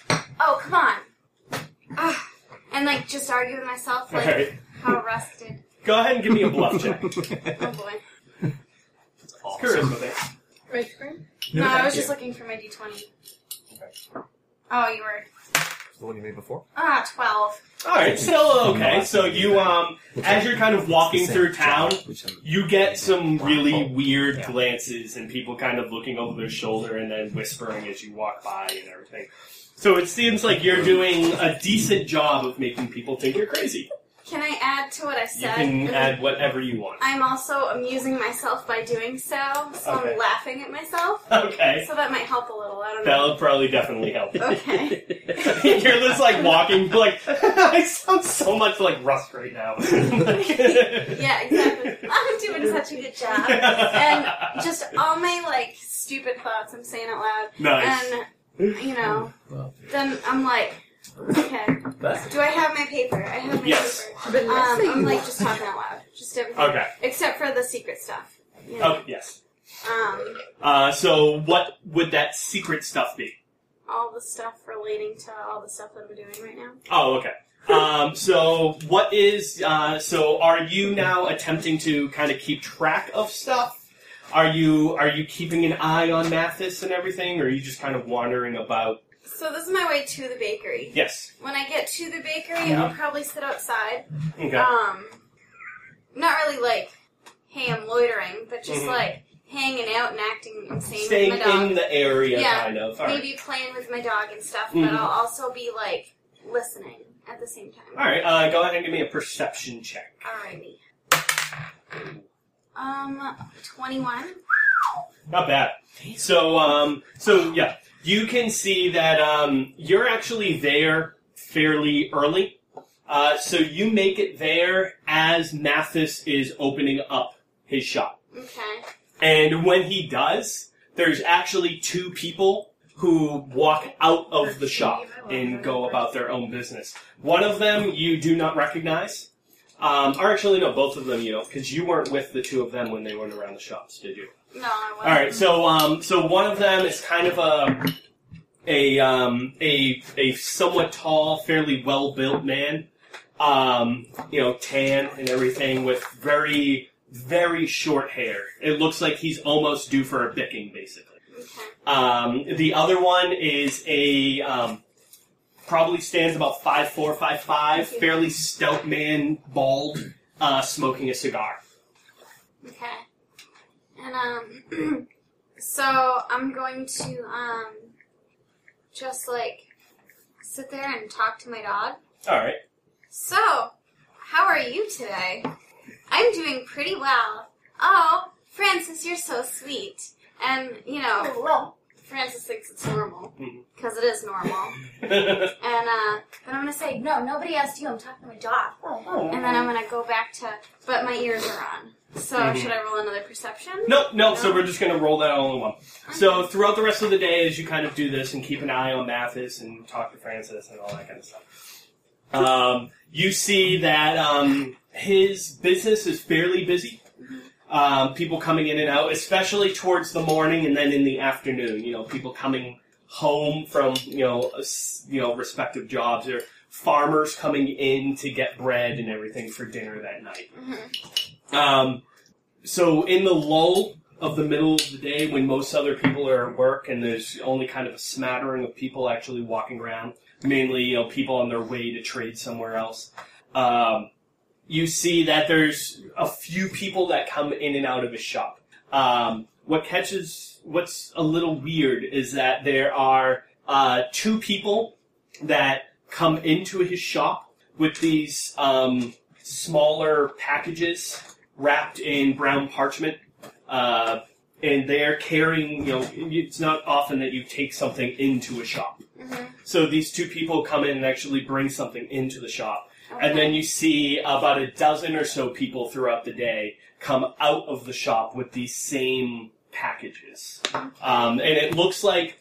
Oh, come on. Ugh. And, like, just argue with myself, like,
Alright.
how rusted.
Go ahead and give me a bluff check.
Oh, boy.
Charisma based.
Right screen?
No, I was just looking for my D20. Oh, you were...
The one you made before?
12.
Alright, still okay. So you, as you're kind of walking through town, you get some really weird glances and people kind of looking over their shoulder and then whispering as you walk by and everything. So it seems like you're doing a decent job of making people think you're crazy.
Can I add to what I
You
said?
can add whatever you want.
I'm also amusing myself by doing so
Okay.
I'm laughing at myself.
Okay.
So that might help a little, I don't
That
know.
would probably definitely help.
Okay.
You're just like walking, like, I sound so much like Rust right now.
Yeah, exactly. I'm doing such a good job. And just all my, like, stupid thoughts I'm saying out loud.
Nice.
And, you know, then I'm like, okay, do I have my paper? I have my
Yes.
paper. I'm, like, just talking out loud. Just everything.
Okay.
Except for the secret stuff. You know?
Oh, yes.
Um,
So what would that secret stuff be?
all the stuff relating to all the stuff that I'm doing right now.
Oh, okay. So what is, so are you now attempting to kind of keep track of stuff? Are you keeping an eye on Mathis and everything, or are you just kind of wandering about?
So this is my way to the bakery.
Yes.
When I get to the bakery, I'll probably sit outside.
Okay.
Not really like, hey, I'm loitering, but just like hanging out and acting insane
Staying
with my dog.
in the area,
Yeah,
kind of. All right.
maybe playing with my dog and stuff, but I'll also be like listening at the same time.
All right. Go ahead and give me a perception check.
Alrighty. 21.
Not bad. So yeah, you can see that you're actually there fairly early. So you make it there as Mathis is opening up his shop.
Okay.
And when he does, there's actually two people who walk out of the shop and go about their own business. One of them you do not recognize. Or actually, no, both of them you don't, because you weren't with the two of them when they went around the shops, did you?
No, I wasn't.
All right, so one of them is kind of a somewhat tall, fairly well built man, tan and everything, with very, very short hair. It looks like he's almost due for a bicking, basically.
Okay.
The other one is probably stands about 5'4", 5'5", fairly stout man, bald, smoking a cigar.
Okay. And, so I'm going to, just, like, sit there and talk to my dog.
All right.
So, how are you today? I'm doing pretty well. Oh, Francis, you're so sweet. And, Francis thinks it's normal. Because it is normal. And, then I'm going to say, no, nobody asked you. I'm talking to my dog. And then I'm going to go back to, but my ears are on. So, should I roll another perception?
No, so we're just going to roll that all in one. Okay. So throughout the rest of the day, as you kind of do this and keep an eye on Mathis and talk to Francis and all that kind of stuff, you see that his business is fairly busy. People coming in and out, especially towards the morning and then in the afternoon. People coming home from respective jobs, or farmers coming in to get bread and everything for dinner that night. So in the lull of the middle of the day, when most other people are at work and there's only kind of a smattering of people actually walking around, mainly people on their way to trade somewhere else, you see that there's a few people that come in and out of his shop. What's a little weird is that there are two people that come into his shop with these smaller packages wrapped in brown parchment, and they're carrying, it's not often that you take something into a shop. So these two people come in and actually bring something into the shop. Okay. And then you see about a dozen or so people throughout the day come out of the shop with these same packages. And it looks like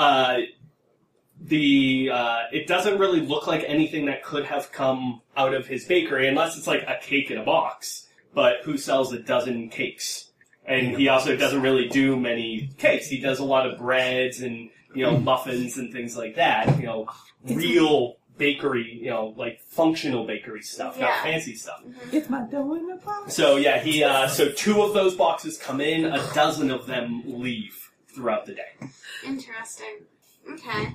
it doesn't really look like anything that could have come out of his bakery, unless it's like a cake in a box. But who sells a dozen cakes? And he also doesn't really do many cakes. He does a lot of breads and muffins and things like that. Real bakery, like functional bakery stuff, not
Yeah.
fancy stuff.
It's my dough in a box.
So yeah, so 2 of those boxes come in, 12 of them leave throughout the day.
Interesting. Okay.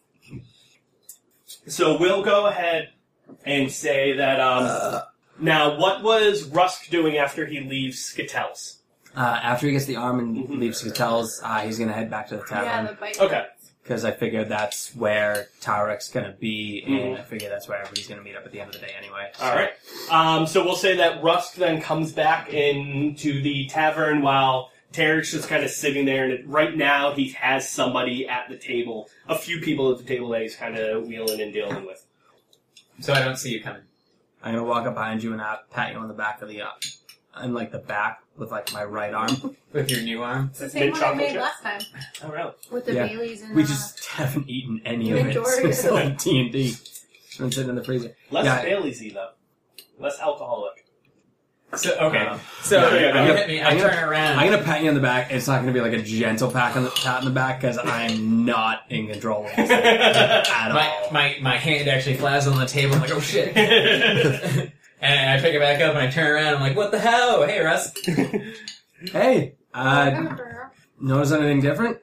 So we'll go ahead and say that, now what was Rusk doing after he leaves Skatel's?
After he gets the arm and leaves Skatel's, he's gonna head back to the
Yeah,
tavern.
the bite.
Okay.
Because I figured that's where Tarek's gonna be, and I figure that's where everybody's gonna meet up at the end of the day anyway. So.
Alright. So we'll say that Rusk then comes back into the tavern while Tarek's just kind of sitting there, and right now he has somebody at the table, a few people at the table that he's kind of wheeling and dealing with.
So I don't see you coming.
I'm gonna walk up behind you and pat you on the back of the, in like the back with like my right arm.
With your new arm?
It's the same
Mint
one I
chocolate
made
chip?
last time.
Oh, really?
With the
Yeah.
Baileys and
We just haven't eaten any of it
Midoriya.
since like D&D. It's been sitting in the freezer.
Less
Yeah.
Baileys-y, though. Less alcoholic.
So, okay.
Uh,
So,
yeah,
you hit me, I turn around.
I'm gonna pat you on the back. It's not gonna be like a gentle pat on the back because I'm not in control of this thing at all.
My hand actually flies on the table. I'm like, oh shit. And I pick it back up and I turn around. I'm like, what the hell? Hey, Russ.
Hey,
Remember.
notice anything different?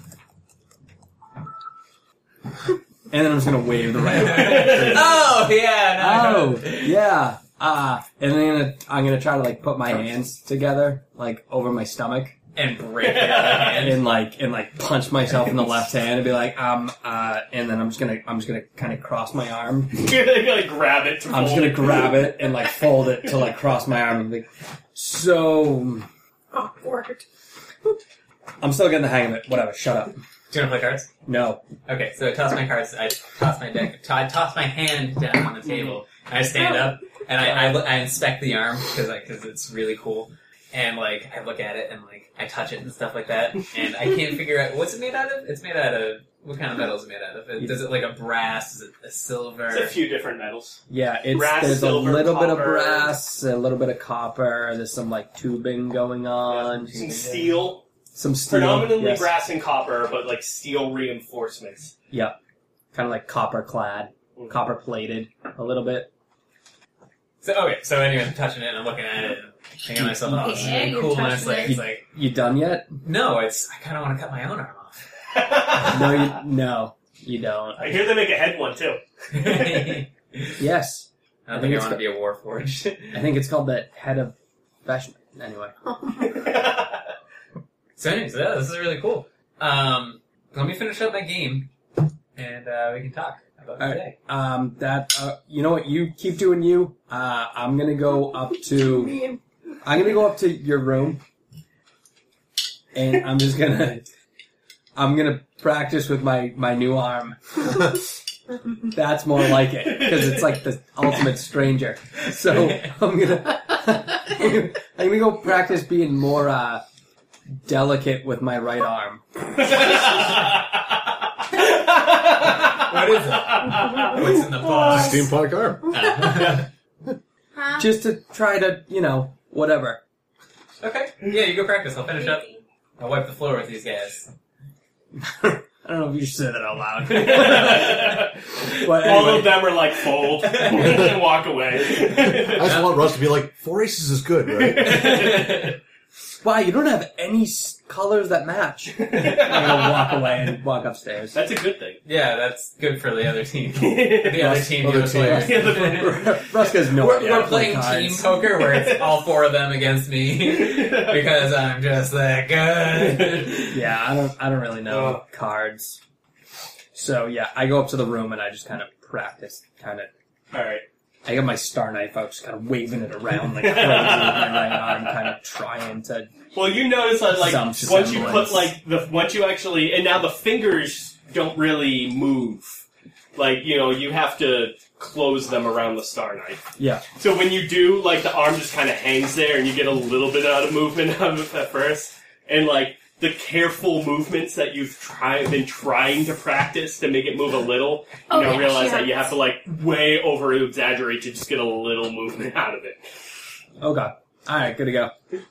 And then I'm just gonna wave the right arm.
Oh, yeah. No,
Oh, yeah. And then I'm gonna try to like put my hands together, like over my stomach,
And break the other hand.
and like punch myself in the left hand and be like, and then I'm just gonna kind of cross my arm.
You're gonna grab it.
I'm just gonna grab it and like fold it to like cross my arm and be like, so
Awkward.
Oh,
I'm still getting the hang of it. Whatever. Shut up.
Do you want to play cards?
No.
Okay, so I toss my cards, I toss my deck, I toss my hand down on the table, and I stand up, and I inspect the arm, because it's really cool, and like, I look at it, and like, I touch it and stuff like that, and I can't figure out, what's it made out of? It's made out of, what kind of metal is it made out of? Is it like a brass, is it a silver?
It's a few different metals.
Yeah,
Brass,
there's
silver,
a little bit of
copper.
brass, a little bit of copper. There's some like tubing going on.
Some steel.
Some steel.
Predominantly
yes.
brass and copper, but like steel reinforcements.
Yep. Kind of like copper clad, copper plated a little bit.
So, okay, so anyway, I'm touching it, and I'm looking at it, and thinking to myself, oh, this is
Yeah,
really
you're
cool, and
touching
it's like,
You done yet?
no, I kind of want to cut my own arm off.
No, you don't.
I hear they make a head one too.
I
Yes.
don't
I think
think I
it's
want to be a warforged.
I think it's called the head of fashion. Anyway.
So anyways, yeah, this is really cool. Let me finish up my game, and we can talk about
All
today.
right. You know what? You keep doing you. I'm gonna go up to. I'm gonna go up to your room, and I'm gonna practice with my new arm. That's more like it because it's like the ultimate stranger. So I'm gonna go practice being more delicate with my right arm.
What is it? What's in the box?
Steampunk arm.
Huh?
Just to try to, whatever.
Okay. Yeah, you go practice. I'll finish up. I'll wipe the floor with these guys.
I don't know if you should say that out loud. But
All
anyway.
of them are like fold and walk away.
I just want Russ to be like, 4 aces is good, right?
Wow, you don't have any colors that match. I'm gonna walk away and walk upstairs.
That's a good thing.
Yeah, that's good for the other team. The other team.
Other
you players.
Ruska's no idea how
We're
to play
playing team
cards.
poker where it's all 4 of them against me because I'm just that good.
Yeah, I don't really know cards. So yeah, I go up to the room and I just kind of practice,
Alright.
I got my star knife out, just kind of waving it around like crazy with my right arm, kind of trying to.
Well, you notice that, like,
Some
once you put,
semblance.
once you actually, and now the fingers don't really move. Like, you have to close them around the star knife.
Yeah.
So when you do, like, the arm just kind of hangs there and you get a little bit out of movement out of it at first. And, like, the careful movements that you've been trying to practice to make it move a little,
Oh, yeah,
realize
yeah.
that you have to, like, way over exaggerate to just get a little movement out of it.
Okay. Alright, good to go.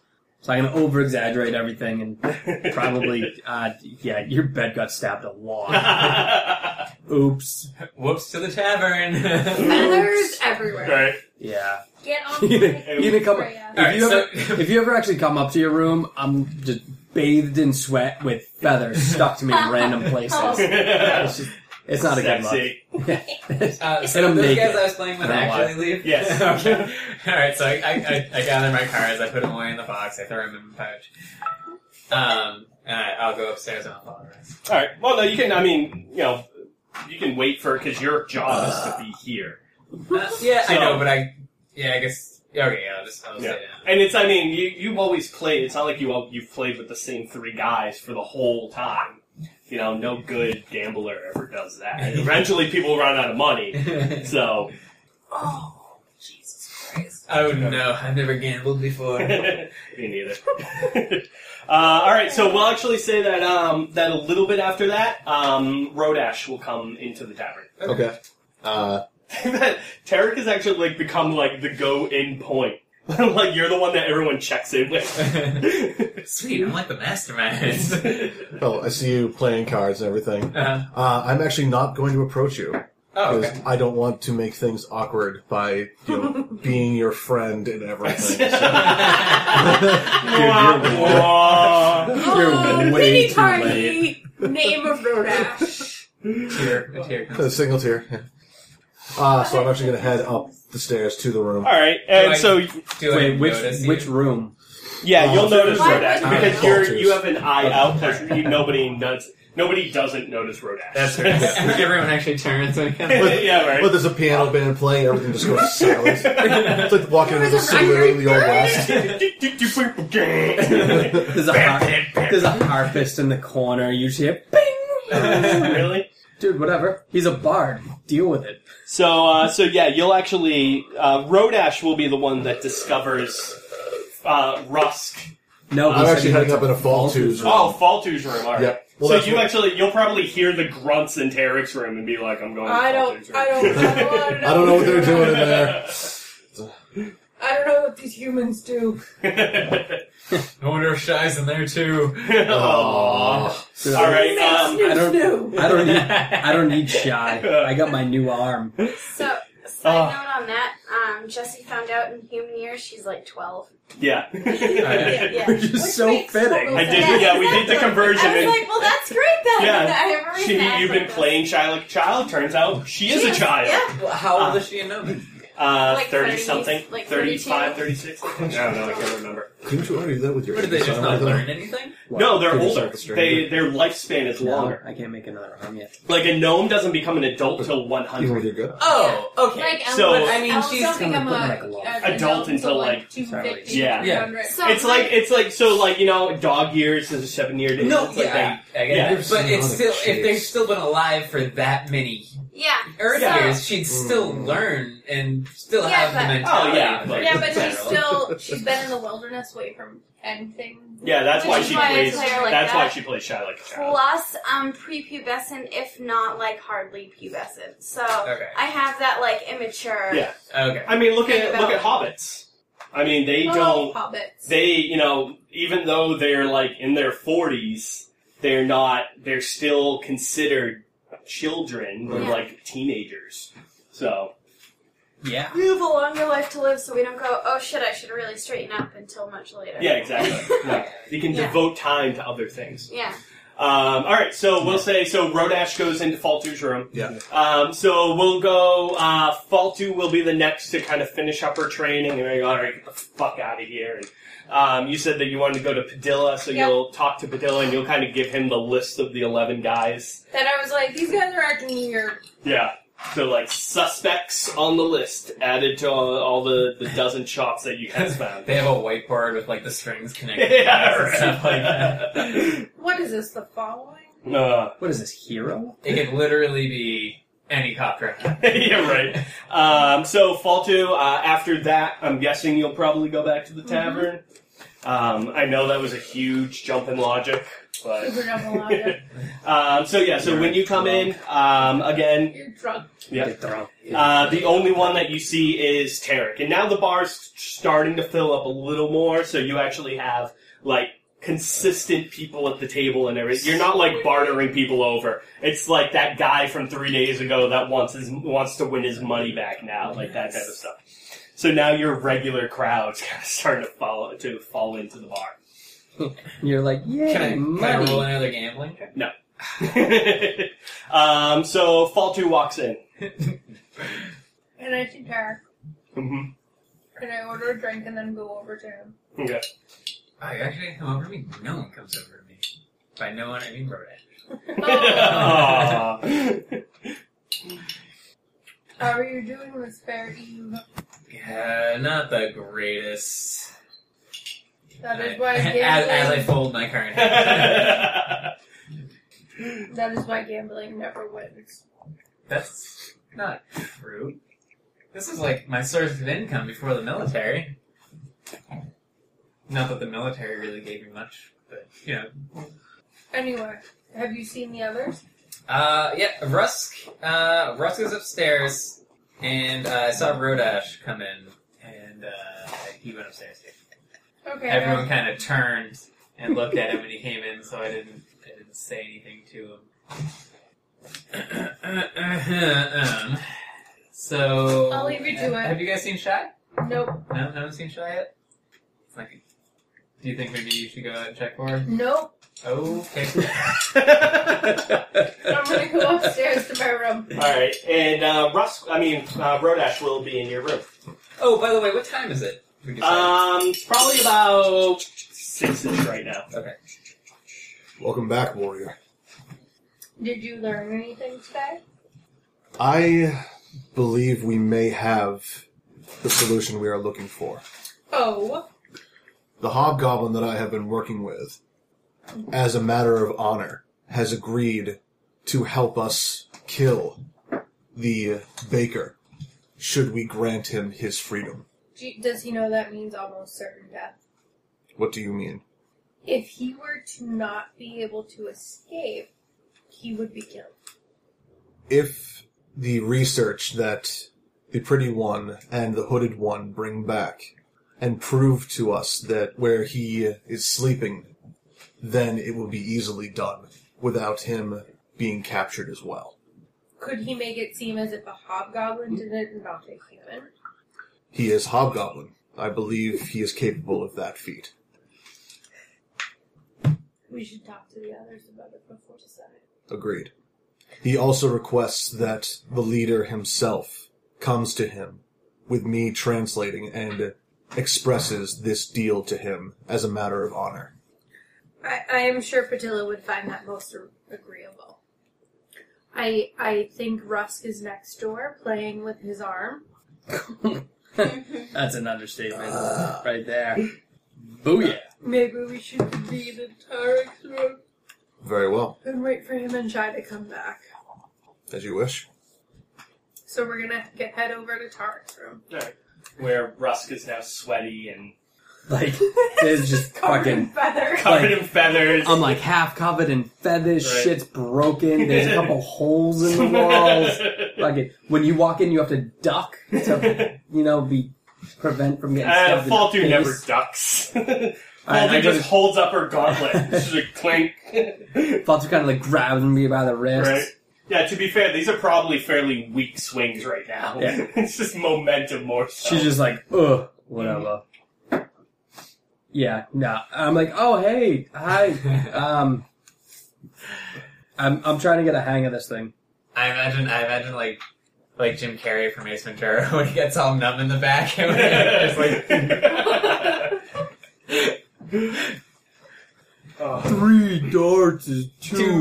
So I'm going to over-exaggerate everything and probably, your bed got stabbed a lot. Oops.
Whoops to the tavern.
Feathers everywhere.
Right.
Yeah.
Get on
You
my
didn't come,
Freya.
if you ever actually come up to your room, I'm just bathed in sweat with feathers stuck to me in random places. It's not a good look.
Sexy.
So
I'm
those
naked.
guys I was playing with
I don't know
actually leave?
Yes.
Okay. Alright, so I gather my cards, I put them away in the box, I throw them in my pouch. And I'll go upstairs and I'll follow the rest.
All right. Well, no, you can. I mean, you can wait for because your job is to be here.
Yeah, I
So-
know, but I guess. Okay, yeah, I'll stay down.
And it's. I mean, you've always played. It's not like you've played with the same 3 guys for the whole time. No good gambler ever does that. And eventually, people run out of money. So.
Oh, Jesus Christ.
Oh no, I've never gambled before.
Me neither. All right, so we'll actually say that that a little bit after that, Rodash will come into the tavern.
Okay.
Tarek has actually become the go-in point. You're the one that everyone checks in with.
Sweet, I'm like the mastermind.
Well, I see you playing cards and everything.
Uh-huh.
I'm actually not going to approach you.
Oh,
Because
okay.
I don't want to make things awkward by, being your friend and everything. So.
You're way
mini
too
party.
late.
Name of Rodash.
A tear comes.
A single tier. Yeah. So I'm actually going to head up the stairs to the room.
All right, and
Do
so
Do I
Wait,
notice you?
which room?
yeah, you'll notice
Why
Rodash
would
because
you?
you have an eye out because nobody doesn't notice Rodash.
That's right. Everyone actually turns when it comes.
yeah, right.
But there's a piano band playing, everything just goes silent. It's like walking into the saloon in the Old West.
There's a harpist in the corner. You just hear, bing!
Really?
Dude, whatever. He's a bard. Deal with it.
So yeah, you'll actually Rodash will be the one that discovers Rusk.
No,
I'm actually heading up in a Faltu's room.
Oh, Faltu's room. All right.
Yep. Well,
so
that's
you'll probably hear the grunts in Tarek's room and be like, "I'm going." To
I
Faltu's room.
I don't know what they're doing in there.
I don't know what these humans do.
I wonder if Shy's in there too.
Aww. All right.
I don't need shy. I got my new arm.
So, side note on that, Jessie found out in human years she's like 12.
Yeah.
Yeah.
Which is so
makes
fitting.
total
I did. Yeah, we did the conversion.
I was
and
like, well, that's great then.
Yeah.
I have a reason to act
you've
like
been
this.
playing Shy like a child. Turns out she is a child.
Yeah.
Well, how old is she in Nova?
Like
30 something,
30s, like
35,
32.
36. I don't know. I can't remember.
Didn't you already do that with your
What, did they just
son?
not learn anything?
No, they're
Pretty
older.
self-restrained.
Their lifespan is longer.
I can't make another arm yet.
Like a gnome doesn't become an adult till
Even with
100.
your good?
Oh, okay.
Like,
So-
elves,
I mean,
elves
she's
don't become
gonna
a,
put, like, a
an
adult until,
like
sorry,
250,
yeah.
300.
So
It's like dog years is a 7-year day.
No,
It's like
yeah, I get
Yeah.
it. But it's still, if they've
Shapes.
still been alive for that many
yeah.
Earth
So-
years, she'd still learn and still
Yeah,
have the
but-
mentality.
Oh, yeah,
of
but-
it.
Yeah, but
Generally.
she's been in the wilderness away from anything.
Yeah, that's
Which
why
is
she
why I
plays.
play her like
That's
that.
why she plays Shy like a child.
Plus, prepubescent, if not like hardly pubescent. So
Okay.
I have that like immature.
Yeah.
Okay.
I mean, look
Think
at
about
hobbits. I mean, they
Oh,
don't.
hobbits.
They, even though they're in their 40s, they're still considered children or
Yeah.
teenagers. So,
Yeah.
You have a longer life to live, so we don't go, oh shit, I should really straighten up until much later.
yeah, exactly. Yeah. You can
Yeah.
devote time to other things.
Yeah.
Alright, so we'll say, Rodash goes into Faltu's room.
Yeah.
So we'll go, Faltu will be the next to kind of finish up her training, and we're alright, get the fuck out of here. And, you said that you wanted to go to Padilla, so
Yep.
you'll talk to Padilla and you'll kind of give him the list of the 11 guys.
Then I was like, these guys are acting weird.
Yeah. So, suspects on the list, added to all the dozen shops that you guys found.
They have a whiteboard with the strings connected
Yeah,
and stuff like that.
What is this, the following?
What is this, Hero?
It could literally be any copter.
yeah, right. So, Faltu, after that, I'm guessing you'll probably go back to the tavern. I know that was a huge jump in logic, but
Super double logic.
so when you come in, again,
You're drunk.
yeah. The only one that you see is Tarek, and now the bar's starting to fill up a little more. So you actually have like consistent people at the table and everything. You're not like bartering people over. It's like that guy from 3 days ago that wants to win his money back now, like that type of stuff. So now your regular crowd's kind of starting to fall into the bar.
You're like, yay,
Can I
money.
roll another gambling check?
No. So Faltu walks in.
And I see Tarek.
Mm-hmm.
And I order a drink and then go over to him.
Okay.
Oh, you actually come over to me? No one comes over to me. By no one, I mean Rodash.
Aw.
How are you doing this fair eve?
Yeah, not the greatest.
That is why
as I
gambling.
fold my card.
That is why gambling never wins.
That's not true. This is like my source of income before the military. Not that the military really gave me much, but, you know.
Anyway, have you seen the others?
Yeah, Rusk is upstairs, and I saw Rodash come in, and he went upstairs too.
Okay.
Everyone kind of turned and looked at him when he came in, so I didn't say anything to him. So
I'll leave you to it.
Have you guys seen Shy?
Nope.
No, haven't seen Shy yet. It's like, do you think maybe you should go out and check for her?
Nope.
Okay.
I'm gonna go upstairs to my room.
All right, and Rodash will be in your room.
Oh, by the way, what time is it? Would you say?
It's probably about 6-ish right now.
Okay.
Welcome back, warrior.
Did you learn anything today?
I believe we may have the solution we are looking for.
Oh.
The hobgoblin that I have been working with, as a matter of honor, has agreed to help us kill the baker, should we grant him his freedom.
Does he know that means almost certain death?
What do you mean?
If he were to not be able to escape, he would be killed.
If the research that the Pretty One and the Hooded One bring back and prove to us that where he is sleeping, then it will be easily done without him being captured as well.
Could he make it seem as if a hobgoblin did it and not a human?
He is Hobgoblin. I believe he is capable of that feat.
We should talk to the others about it before deciding.
Agreed. He also requests that the leader himself comes to him, with me translating, and expresses this deal to him as a matter of honor.
I am sure Padilla would find that most agreeable. I think Rusk is next door, playing with his arm.
That's an understatement right there. Booyah.
Maybe we should convene in Tarek's room
Very well.
and wait for him and Shai to come back.
As you wish.
So we're gonna head over to Tarek's room.
All right. Where Rusk is now sweaty and
Like, it's just
Covered in
fucking...
feathers.
covered in feathers.
I'm like half covered in feathers,
Right.
shit's broken, there's a couple holes in the walls. Like, when you walk in, you have to duck to, prevent from getting stabbed in the
Faltu
face.
never ducks.
I
Faltu
go
just
to-
holds up her gauntlet. She's like, clink.
Faltu kind of like grabs me by the wrist.
Right. Yeah, to be fair, these are probably fairly weak swings right now.
Yeah.
It's just momentum more so.
She's just like, ugh, whatever. Yeah, no. I'm like, oh, hey, hi. I'm trying to get a hang of this thing.
I imagine like Jim Carrey from Ace Ventura when he gets all numb in the back and just like
3 darts is too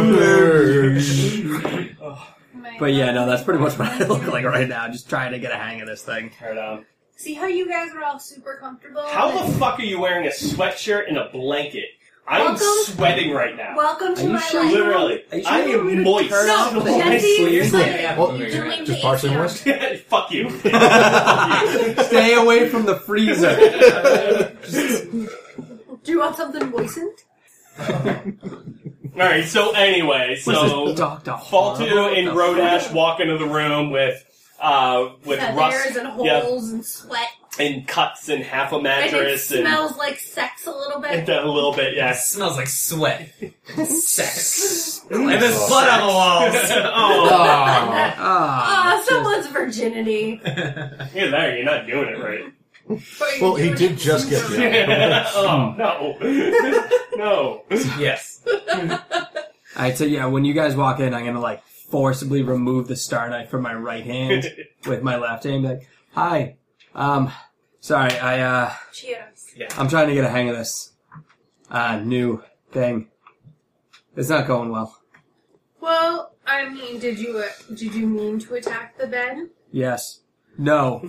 much. But yeah, no, that's pretty much what I look like right now. Just trying to get a hang of this thing.
Right on.
See how you guys are all super comfortable?
How the fuck are you wearing a sweatshirt and a blanket? I'm
Welcome-
sweating right now.
Welcome to
Are you
my
sure?
life.
Literally.
Are you sure
I
you want me
am
to
moist.
turn off the
Jesse,
sleeves?
you're
Yeah,
Well,
you're
doing
just
the
partially
AC on.
moist?
Fuck you.
Stay away from the freezer.
Do you want something moistened?
Alright, so anyway, so
Dr.
Faltu and Rodash walk into the room with
Feathers
rust
and holes and sweat.
and cuts and half a
And it
mattress
smells like sex a little bit.
and a little bit,
It
yes.
smells like sweat. Sex. And there's blood on the walls.
Oh,
Ah, someone's virginity.
you're there, you're not doing it right.
But
Well,
you're
he
doing
did
it
just get
super-
the
Oh, no. No.
Yes.
Alright, so yeah, when you guys walk in, I'm gonna forcibly remove the star knife from my right hand with my left hand. Be like, hi. Sorry,
Cheers.
I'm trying to get a hang of this, new thing. It's not going well.
Well, I mean, did you mean to attack the bed?
Yes. No.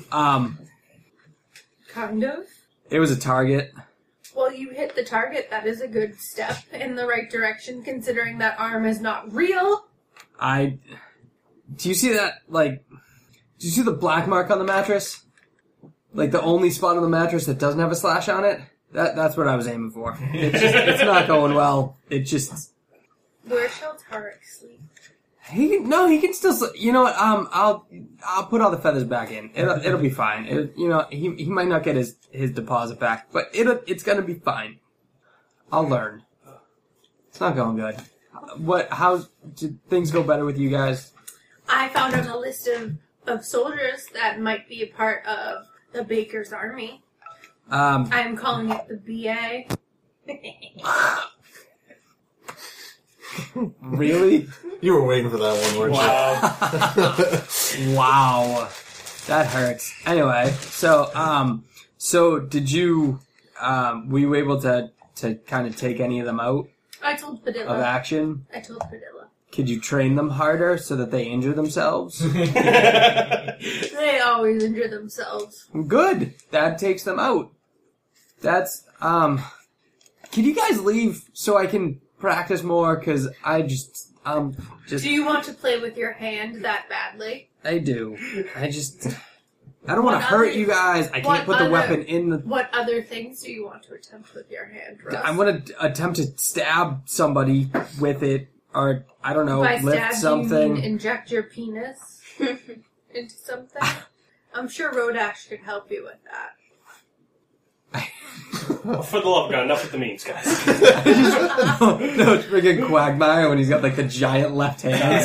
Kind of.
It was a target.
Well, you hit the target. That is a good step in the right direction, considering that arm is not real.
Do you see that, do you see the black mark on the mattress? Like, the only spot on the mattress that doesn't have a slash on it? That's what I was aiming for. It's not going well. It just...
Where shall Tarek sleep?
He can still sleep. You know what, I'll put all the feathers back in. It'll be fine. He might not get his deposit back, but it's gonna be fine. I'll learn. It's not going good. How did things go better with you guys?
I found on a list of soldiers that might be a part of the Baker's army. I'm calling it the BA.
Really?
You were waiting for that one, weren't you?
Wow. That hurts. Anyway, so did you, were you able to kind of take any of them out
I told
of
Padilla.
action?
I told Padilla.
Could you train them harder so that they injure themselves?
They always injure themselves.
Good. That takes them out. That's, can you guys leave so I can practice more? Cause I just.
Do you want to play with your hand that badly?
I do. I don't want to hurt you guys. I can't put the weapon in the...
What other things do you want to attempt with your hand, Russ?
I want to attempt to stab somebody with it, or, I don't know,
By
lift
stab,
something.
you mean inject your penis into something? I'm sure Rodash could help you with that.
For the love of God, enough with the memes, guys.
No, it's freaking Quagmire when he's got the giant left hand.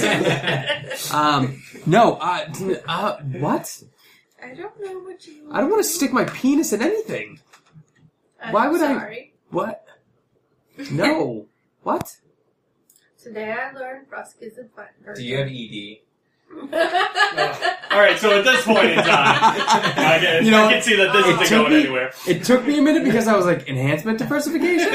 What?
I don't know what you...
I don't want to stick my penis in anything. Why would
sorry.
What? No. What?
Today I learned Rusk is a fun person.
Do you have ED?
Alright, so at this point in time, I can see that this isn't going anywhere.
It took me a minute because I was like, enhancement diversification?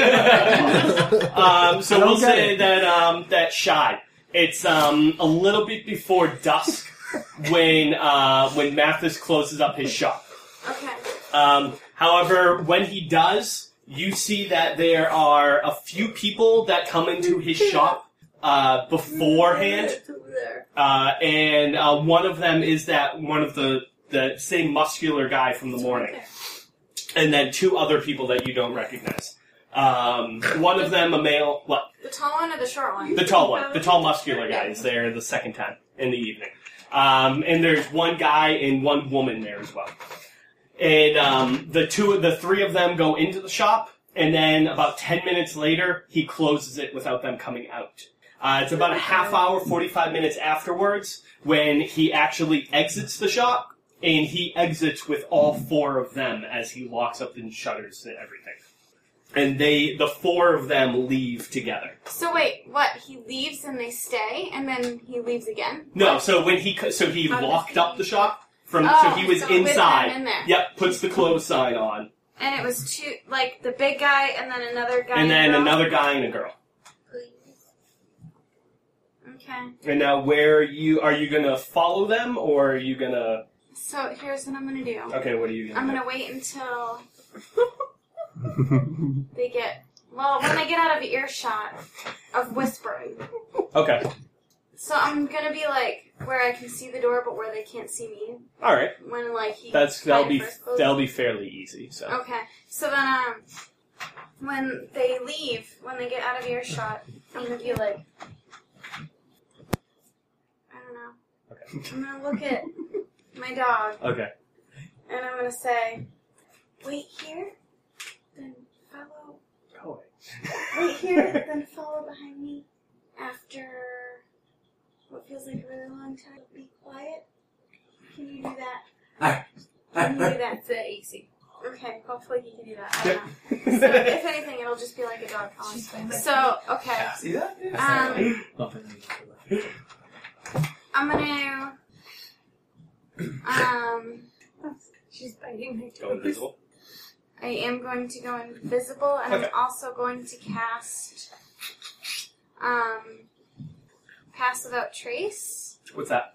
So we'll say that Shy. It's a little bit before dusk when Mathis closes up his shop.
Okay.
However, when he does, you see that there are a few people that come into his shop beforehand.
It's over there.
And one of them is one of the same muscular guy from the morning.
Okay.
And then two other people that you don't recognize. One of them, a male, what?
The tall one or the short one?
The tall one. The tall muscular guy is there the second time in the evening. And there's one guy and one woman there as well. And the three of them go into the shop, and then about 10 minutes later, he closes it without them coming out. It's about a half hour, 45 minutes afterwards when he actually exits the shop, and he exits with all four of them as he locks up the shutters and everything. And the four of them leave together.
So wait, what? He leaves and they stay, and then he leaves again?
No, so when he locked up the shop so he was
so with
inside.
them in there.
Yep, puts the close sign on,
And it was two, the big guy and then another guy
and then
girl?
another guy and a girl.
Please. Okay.
And now, are you gonna follow them, or are you gonna?
So here's what I'm gonna do.
Okay, what are you gonna?
I'm gonna wait until they get... Well, when they get out of earshot of whispering.
Okay.
So I'm gonna be where I can see the door, but where they can't see me.
All right.
When he
That'll be
first closes.
that'll be fairly easy. So.
Okay. So then when they leave, when they get out of earshot, I'm gonna be like, I don't know.
Okay.
I'm gonna look at my dog
Okay.
and I'm gonna say, wait here, then follow.
Go away.
Wait here, then follow behind me. After what feels like a really long time, be quiet. Can you do that? Can you do that?
It's the AC.
Okay, hopefully he can do that. I don't know. So if anything, it'll just be like a dog following. So, okay.
See that?
I'm gonna...
She's biting my
Go
toes.
invisible.
I am going to go invisible, and
Okay.
I'm also going to cast... Pass Without Trace.
What's that?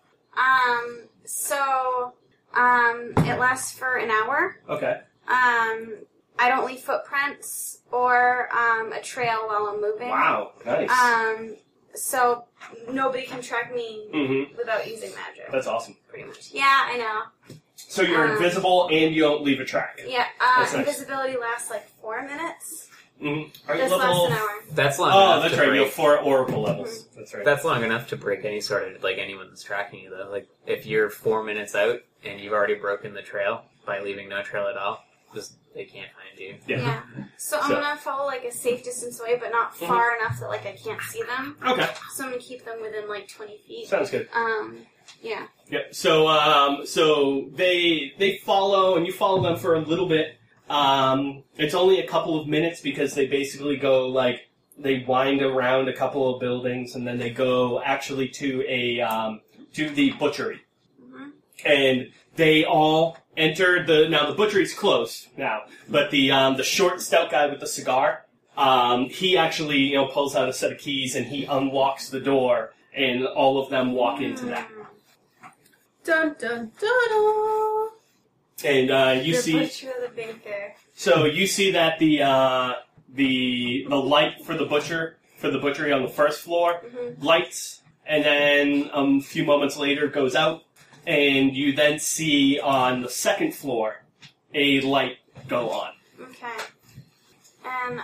It lasts for an hour.
Okay.
I don't leave footprints or a trail while I'm moving.
Wow. Nice.
So nobody can track me
Mm-hmm.
without using magic.
That's awesome.
Pretty much. Yeah, I know.
So you're invisible and you don't leave a track.
Yeah,
That's nice.
invisibility lasts like 4 minutes.
Mm-hmm. Are you
This
level?
lasts an hour.
That's long
Oh,
enough
that's
to
right. You
break.
have 4 oracle levels. That's right.
That's long enough to break any sort of, like, anyone that's tracking you, though. Like, if you're 4 minutes out and you've already broken the trail by leaving no trail at all, just they can't find you.
Yeah.
So I'm gonna follow like a safe distance away, but not far enough that like I can't see them.
Okay.
So I'm gonna keep them within like 20 feet.
Sounds good.
Yeah.
Yep. So they follow and you follow them for a little bit. It's only a couple of minutes because they basically go like they wind around a couple of buildings and then they go actually to to the butchery.
Mm-hmm.
And they all enter the butchery's closed now, but the short stout guy with the cigar, he actually pulls out a set of keys and he unlocks the door and all of them walk into that.
Dun dun dun dun.
And you
The
see,
butcher of the baker.
so you see that the light for the butchery on the first floor lights, and then a few moments later goes out, and you then see on the second floor a light go on.
Okay. And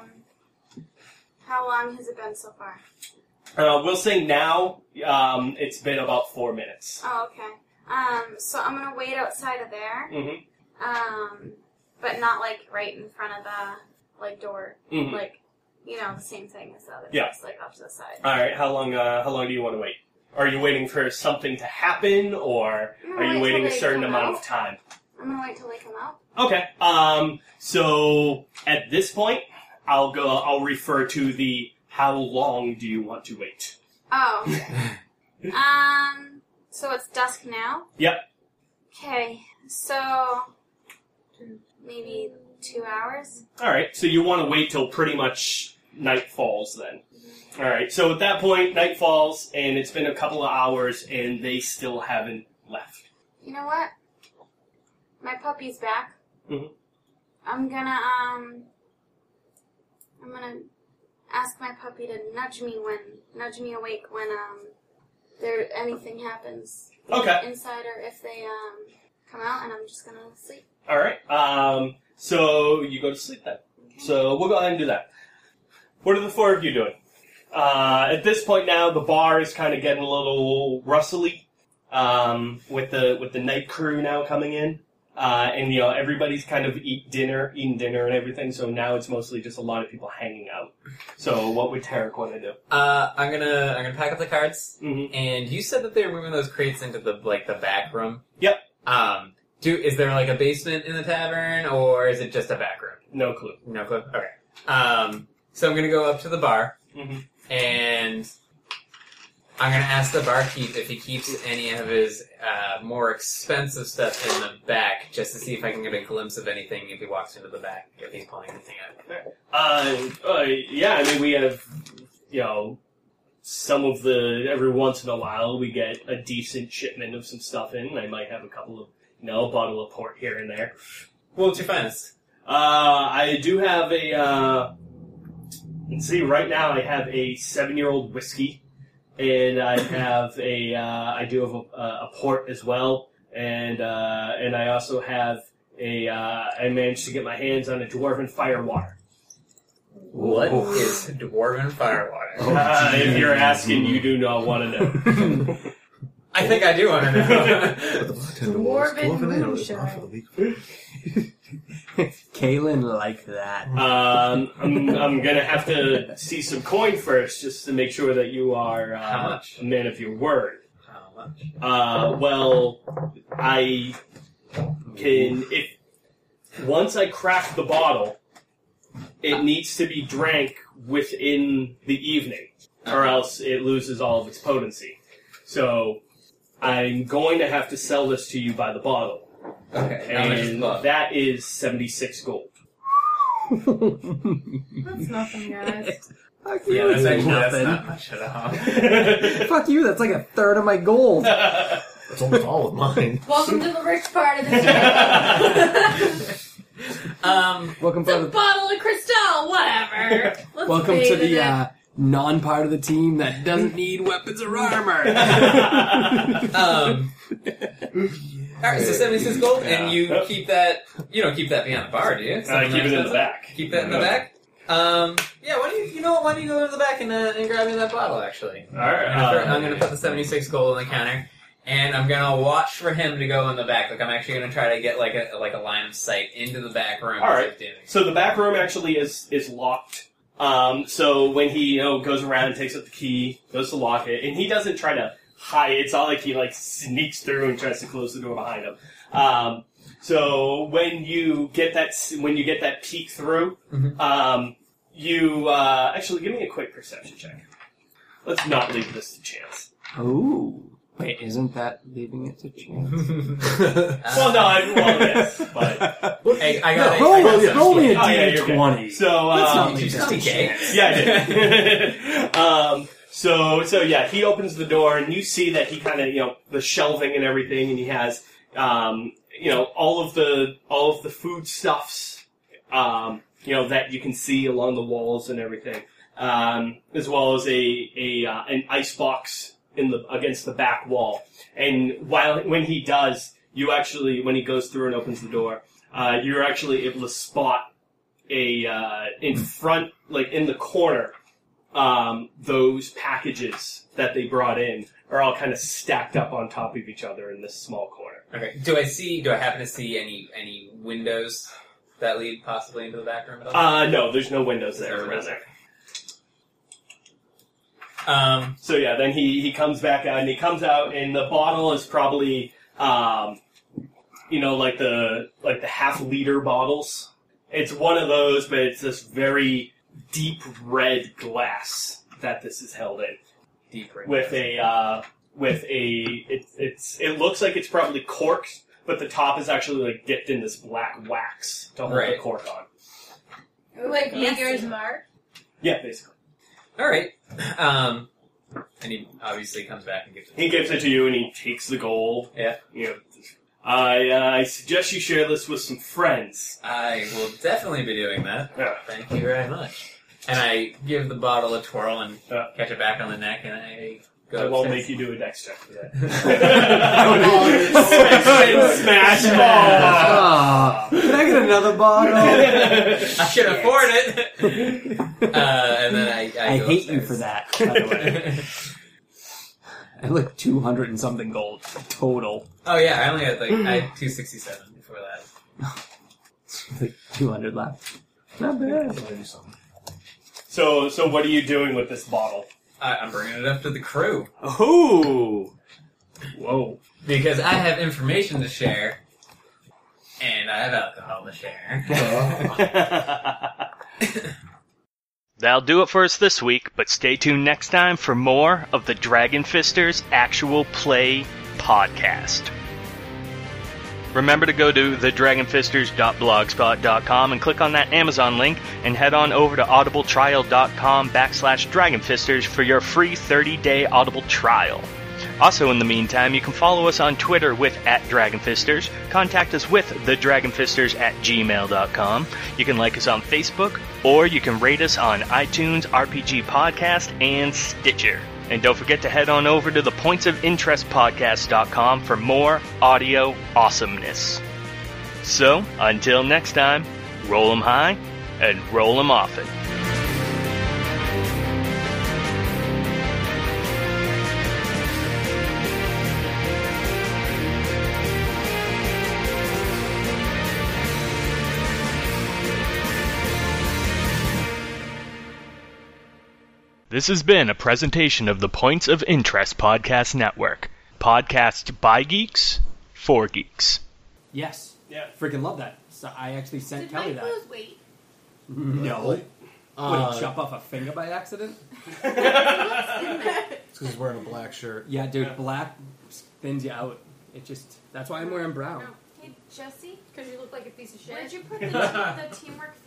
how long has it been so far?
We'll say now it's been about 4 minutes.
Oh, okay. So I'm gonna wait outside of there.
Mm-hmm.
But not like right in front of the like door.
Mhm.
Like, the same thing as the other
Yeah.
place, like off to the side.
All right. How long do you want to wait? Are you waiting for something to happen, or
I'm
are
gonna
you
wait
waiting
till
a
they
certain
come
amount
out.
of time?
I'm gonna wait till they come out.
Okay. So at this point, I'll refer to the how long do you want to wait?
Oh. So it's dusk now?
Yep.
Okay. So maybe 2 hours?
All right. So you want to wait till pretty much night falls then. All right. So at that point, night falls, and it's been a couple of hours, and they still haven't left.
You know what? My puppy's back.
Mhm.
I'm gonna ask my puppy to nudge me awake when anything happens.
Okay.
Inside, or if they come out, and I'm just gonna sleep.
All right. So you go to sleep then. So we'll go ahead and do that. What are the 4 of you doing? At this point now, the bar is kind of getting a little rustly with the night crew now coming in, and everybody's kind of eating dinner and everything. So now it's mostly just a lot of people hanging out. So what would Tarek want to do?
I'm gonna pack up the cards.
Mm-hmm.
And you said that they were moving those crates into the back room.
Yep.
Is there like a basement in the tavern, or is it just a back room?
No clue.
No clue. Okay. So I'm gonna go up to the bar,
Mm-hmm.
and I'm gonna ask the barkeep if he keeps any of his more expensive stuff in the back, just to see if I can get a glimpse of anything if he walks into the back, if he's pulling anything out.
Yeah, I mean, we have, some of every once in a while we get a decent shipment of some stuff in. I might have a couple of, a bottle of port here and there.
What's your finest?
I do have let's see, right now I have a 7-year-old whiskey, and I have I do have a port as well, and I also have I managed to get my hands on a Dwarven Firewater.
What is dwarven firewater?
If you're asking, you do not want to know.
I think I do want to know.
But the bartender was
Dwarven
dwarven ale is not
moonshine.
for the weak.
Kaylin like that.
I'm gonna have to see some coin first, just to make sure that you are
How much?
a man of your word.
How much?
Well, I can if once I crack the bottle, it needs to be drank within the evening, or else it loses all of its potency. So I'm going to have to sell this to you by the bottle.
Okay, how much is the
And
bottle?
that is 76 gold.
That's nothing, guys.
Fuck you,
Yeah, that's actually
nothing.
not much at all.
Fuck you, that's like a third of my gold.
That's almost all of mine.
Welcome to the rich part of the game.
Welcome
It's a
to the,
bottle of Cristal, whatever. Let's
welcome
bathe
to
in
the
it.
non-part of the team that doesn't need weapons or armor.
Alright, so 76 gold,
Yeah.
and you keep that, you don't keep that behind the bar, do you?
Keep it in the back.
Keep that in the back? Yeah, why don't you know what, why don't you go in the back and grab me that bottle, actually?
Alright.
I'm gonna put the 76 gold on the counter, and I'm gonna watch for him to go in the back. Like, I'm actually gonna try to get like a line of sight into the back room.
Alright.
as he's doing.
So the back room actually is locked. So when he goes around and takes up the key, goes to lock it, and he doesn't try to hide. It's not like he sneaks through and tries to close the door behind him. So when you get that peek through, you actually give me a quick perception check. Let's not leave this to chance.
Ooh. Wait, isn't that leaving it to chance?
Well, no, yes, but
Hey, I got
roll me a
Oh, yeah, you're good.
D20.
so
Did you just TK?
Yeah, I did. So yeah, he opens the door and you see that he kind of, the shelving and everything, and he has, all of the foodstuffs, that you can see along the walls and everything, as well as an ice box against the back wall. And when he does, when he goes through and opens the door, you're actually able to spot in front, like in the corner, those packages that they brought in are all kind of stacked up on top of each other in this small corner.
Okay. Do I happen to see any windows that lead possibly into the back room at all?
No, there's no windows there around there. So yeah, then he comes back out, and he comes out, and the bottle is probably, like the half-liter bottles. It's one of those, but it's this very deep red glass that this is held in.
Deep red.
It looks like it's probably corked, but the top is actually dipped in this black wax to hold the cork on.
Like Maker's Mark.
Yeah, basically.
Alright. And he obviously comes back and gives it to
He gives it to you, and he takes the gold.
Yeah.
I suggest you share this with some friends.
I will definitely be doing that.
Yeah.
Thank you very much. And I give the bottle a twirl and
Yeah.
catch it back on the neck, and I go
I won't
upstairs.
make you do a dex check for that. Smash
Ah, can I get another bottle?
I should afford it! And then I go
hate you
upstairs.
for that, by the way. I had like 200 and something gold total.
Oh yeah, I only had 267 before that.
Like 200 left. Not bad.
So what are you doing with this bottle?
I'm bringing it up to the crew.
Oh! Whoa.
Because I have information to share, and I have alcohol to share.
That'll do it for us this week, but stay tuned next time for more of the Dragon Fisters Actual Play Podcast. Remember to go to thedragonfisters.blogspot.com and click on that Amazon link and head on over to audibletrial.com/dragonfisters for your free 30-day Audible trial. Also, in the meantime, you can follow us on Twitter with @DragonFisters, contact us with thedragonfisters@gmail.com. You can like us on Facebook, or you can rate us on iTunes, RPG Podcast, and Stitcher. And don't forget to head on over to the pointsofinterestpodcast.com for more audio awesomeness. So, until next time, roll 'em high and roll 'em often. This has been a presentation of the Points of Interest Podcast Network. Podcast by geeks, for geeks.
Yes.
Yeah.
Freaking love that. So I actually sent
Did
Kelly
Mike
that.
lose weight?
No. Would
Uh,
he chop off a finger by accident?
It's because he's wearing a black shirt.
Yeah, dude, black thins you out. It just, that's why I'm wearing brown.
Hey, Jesse,
Because you look like a piece of shit.
where'd you put the teamwork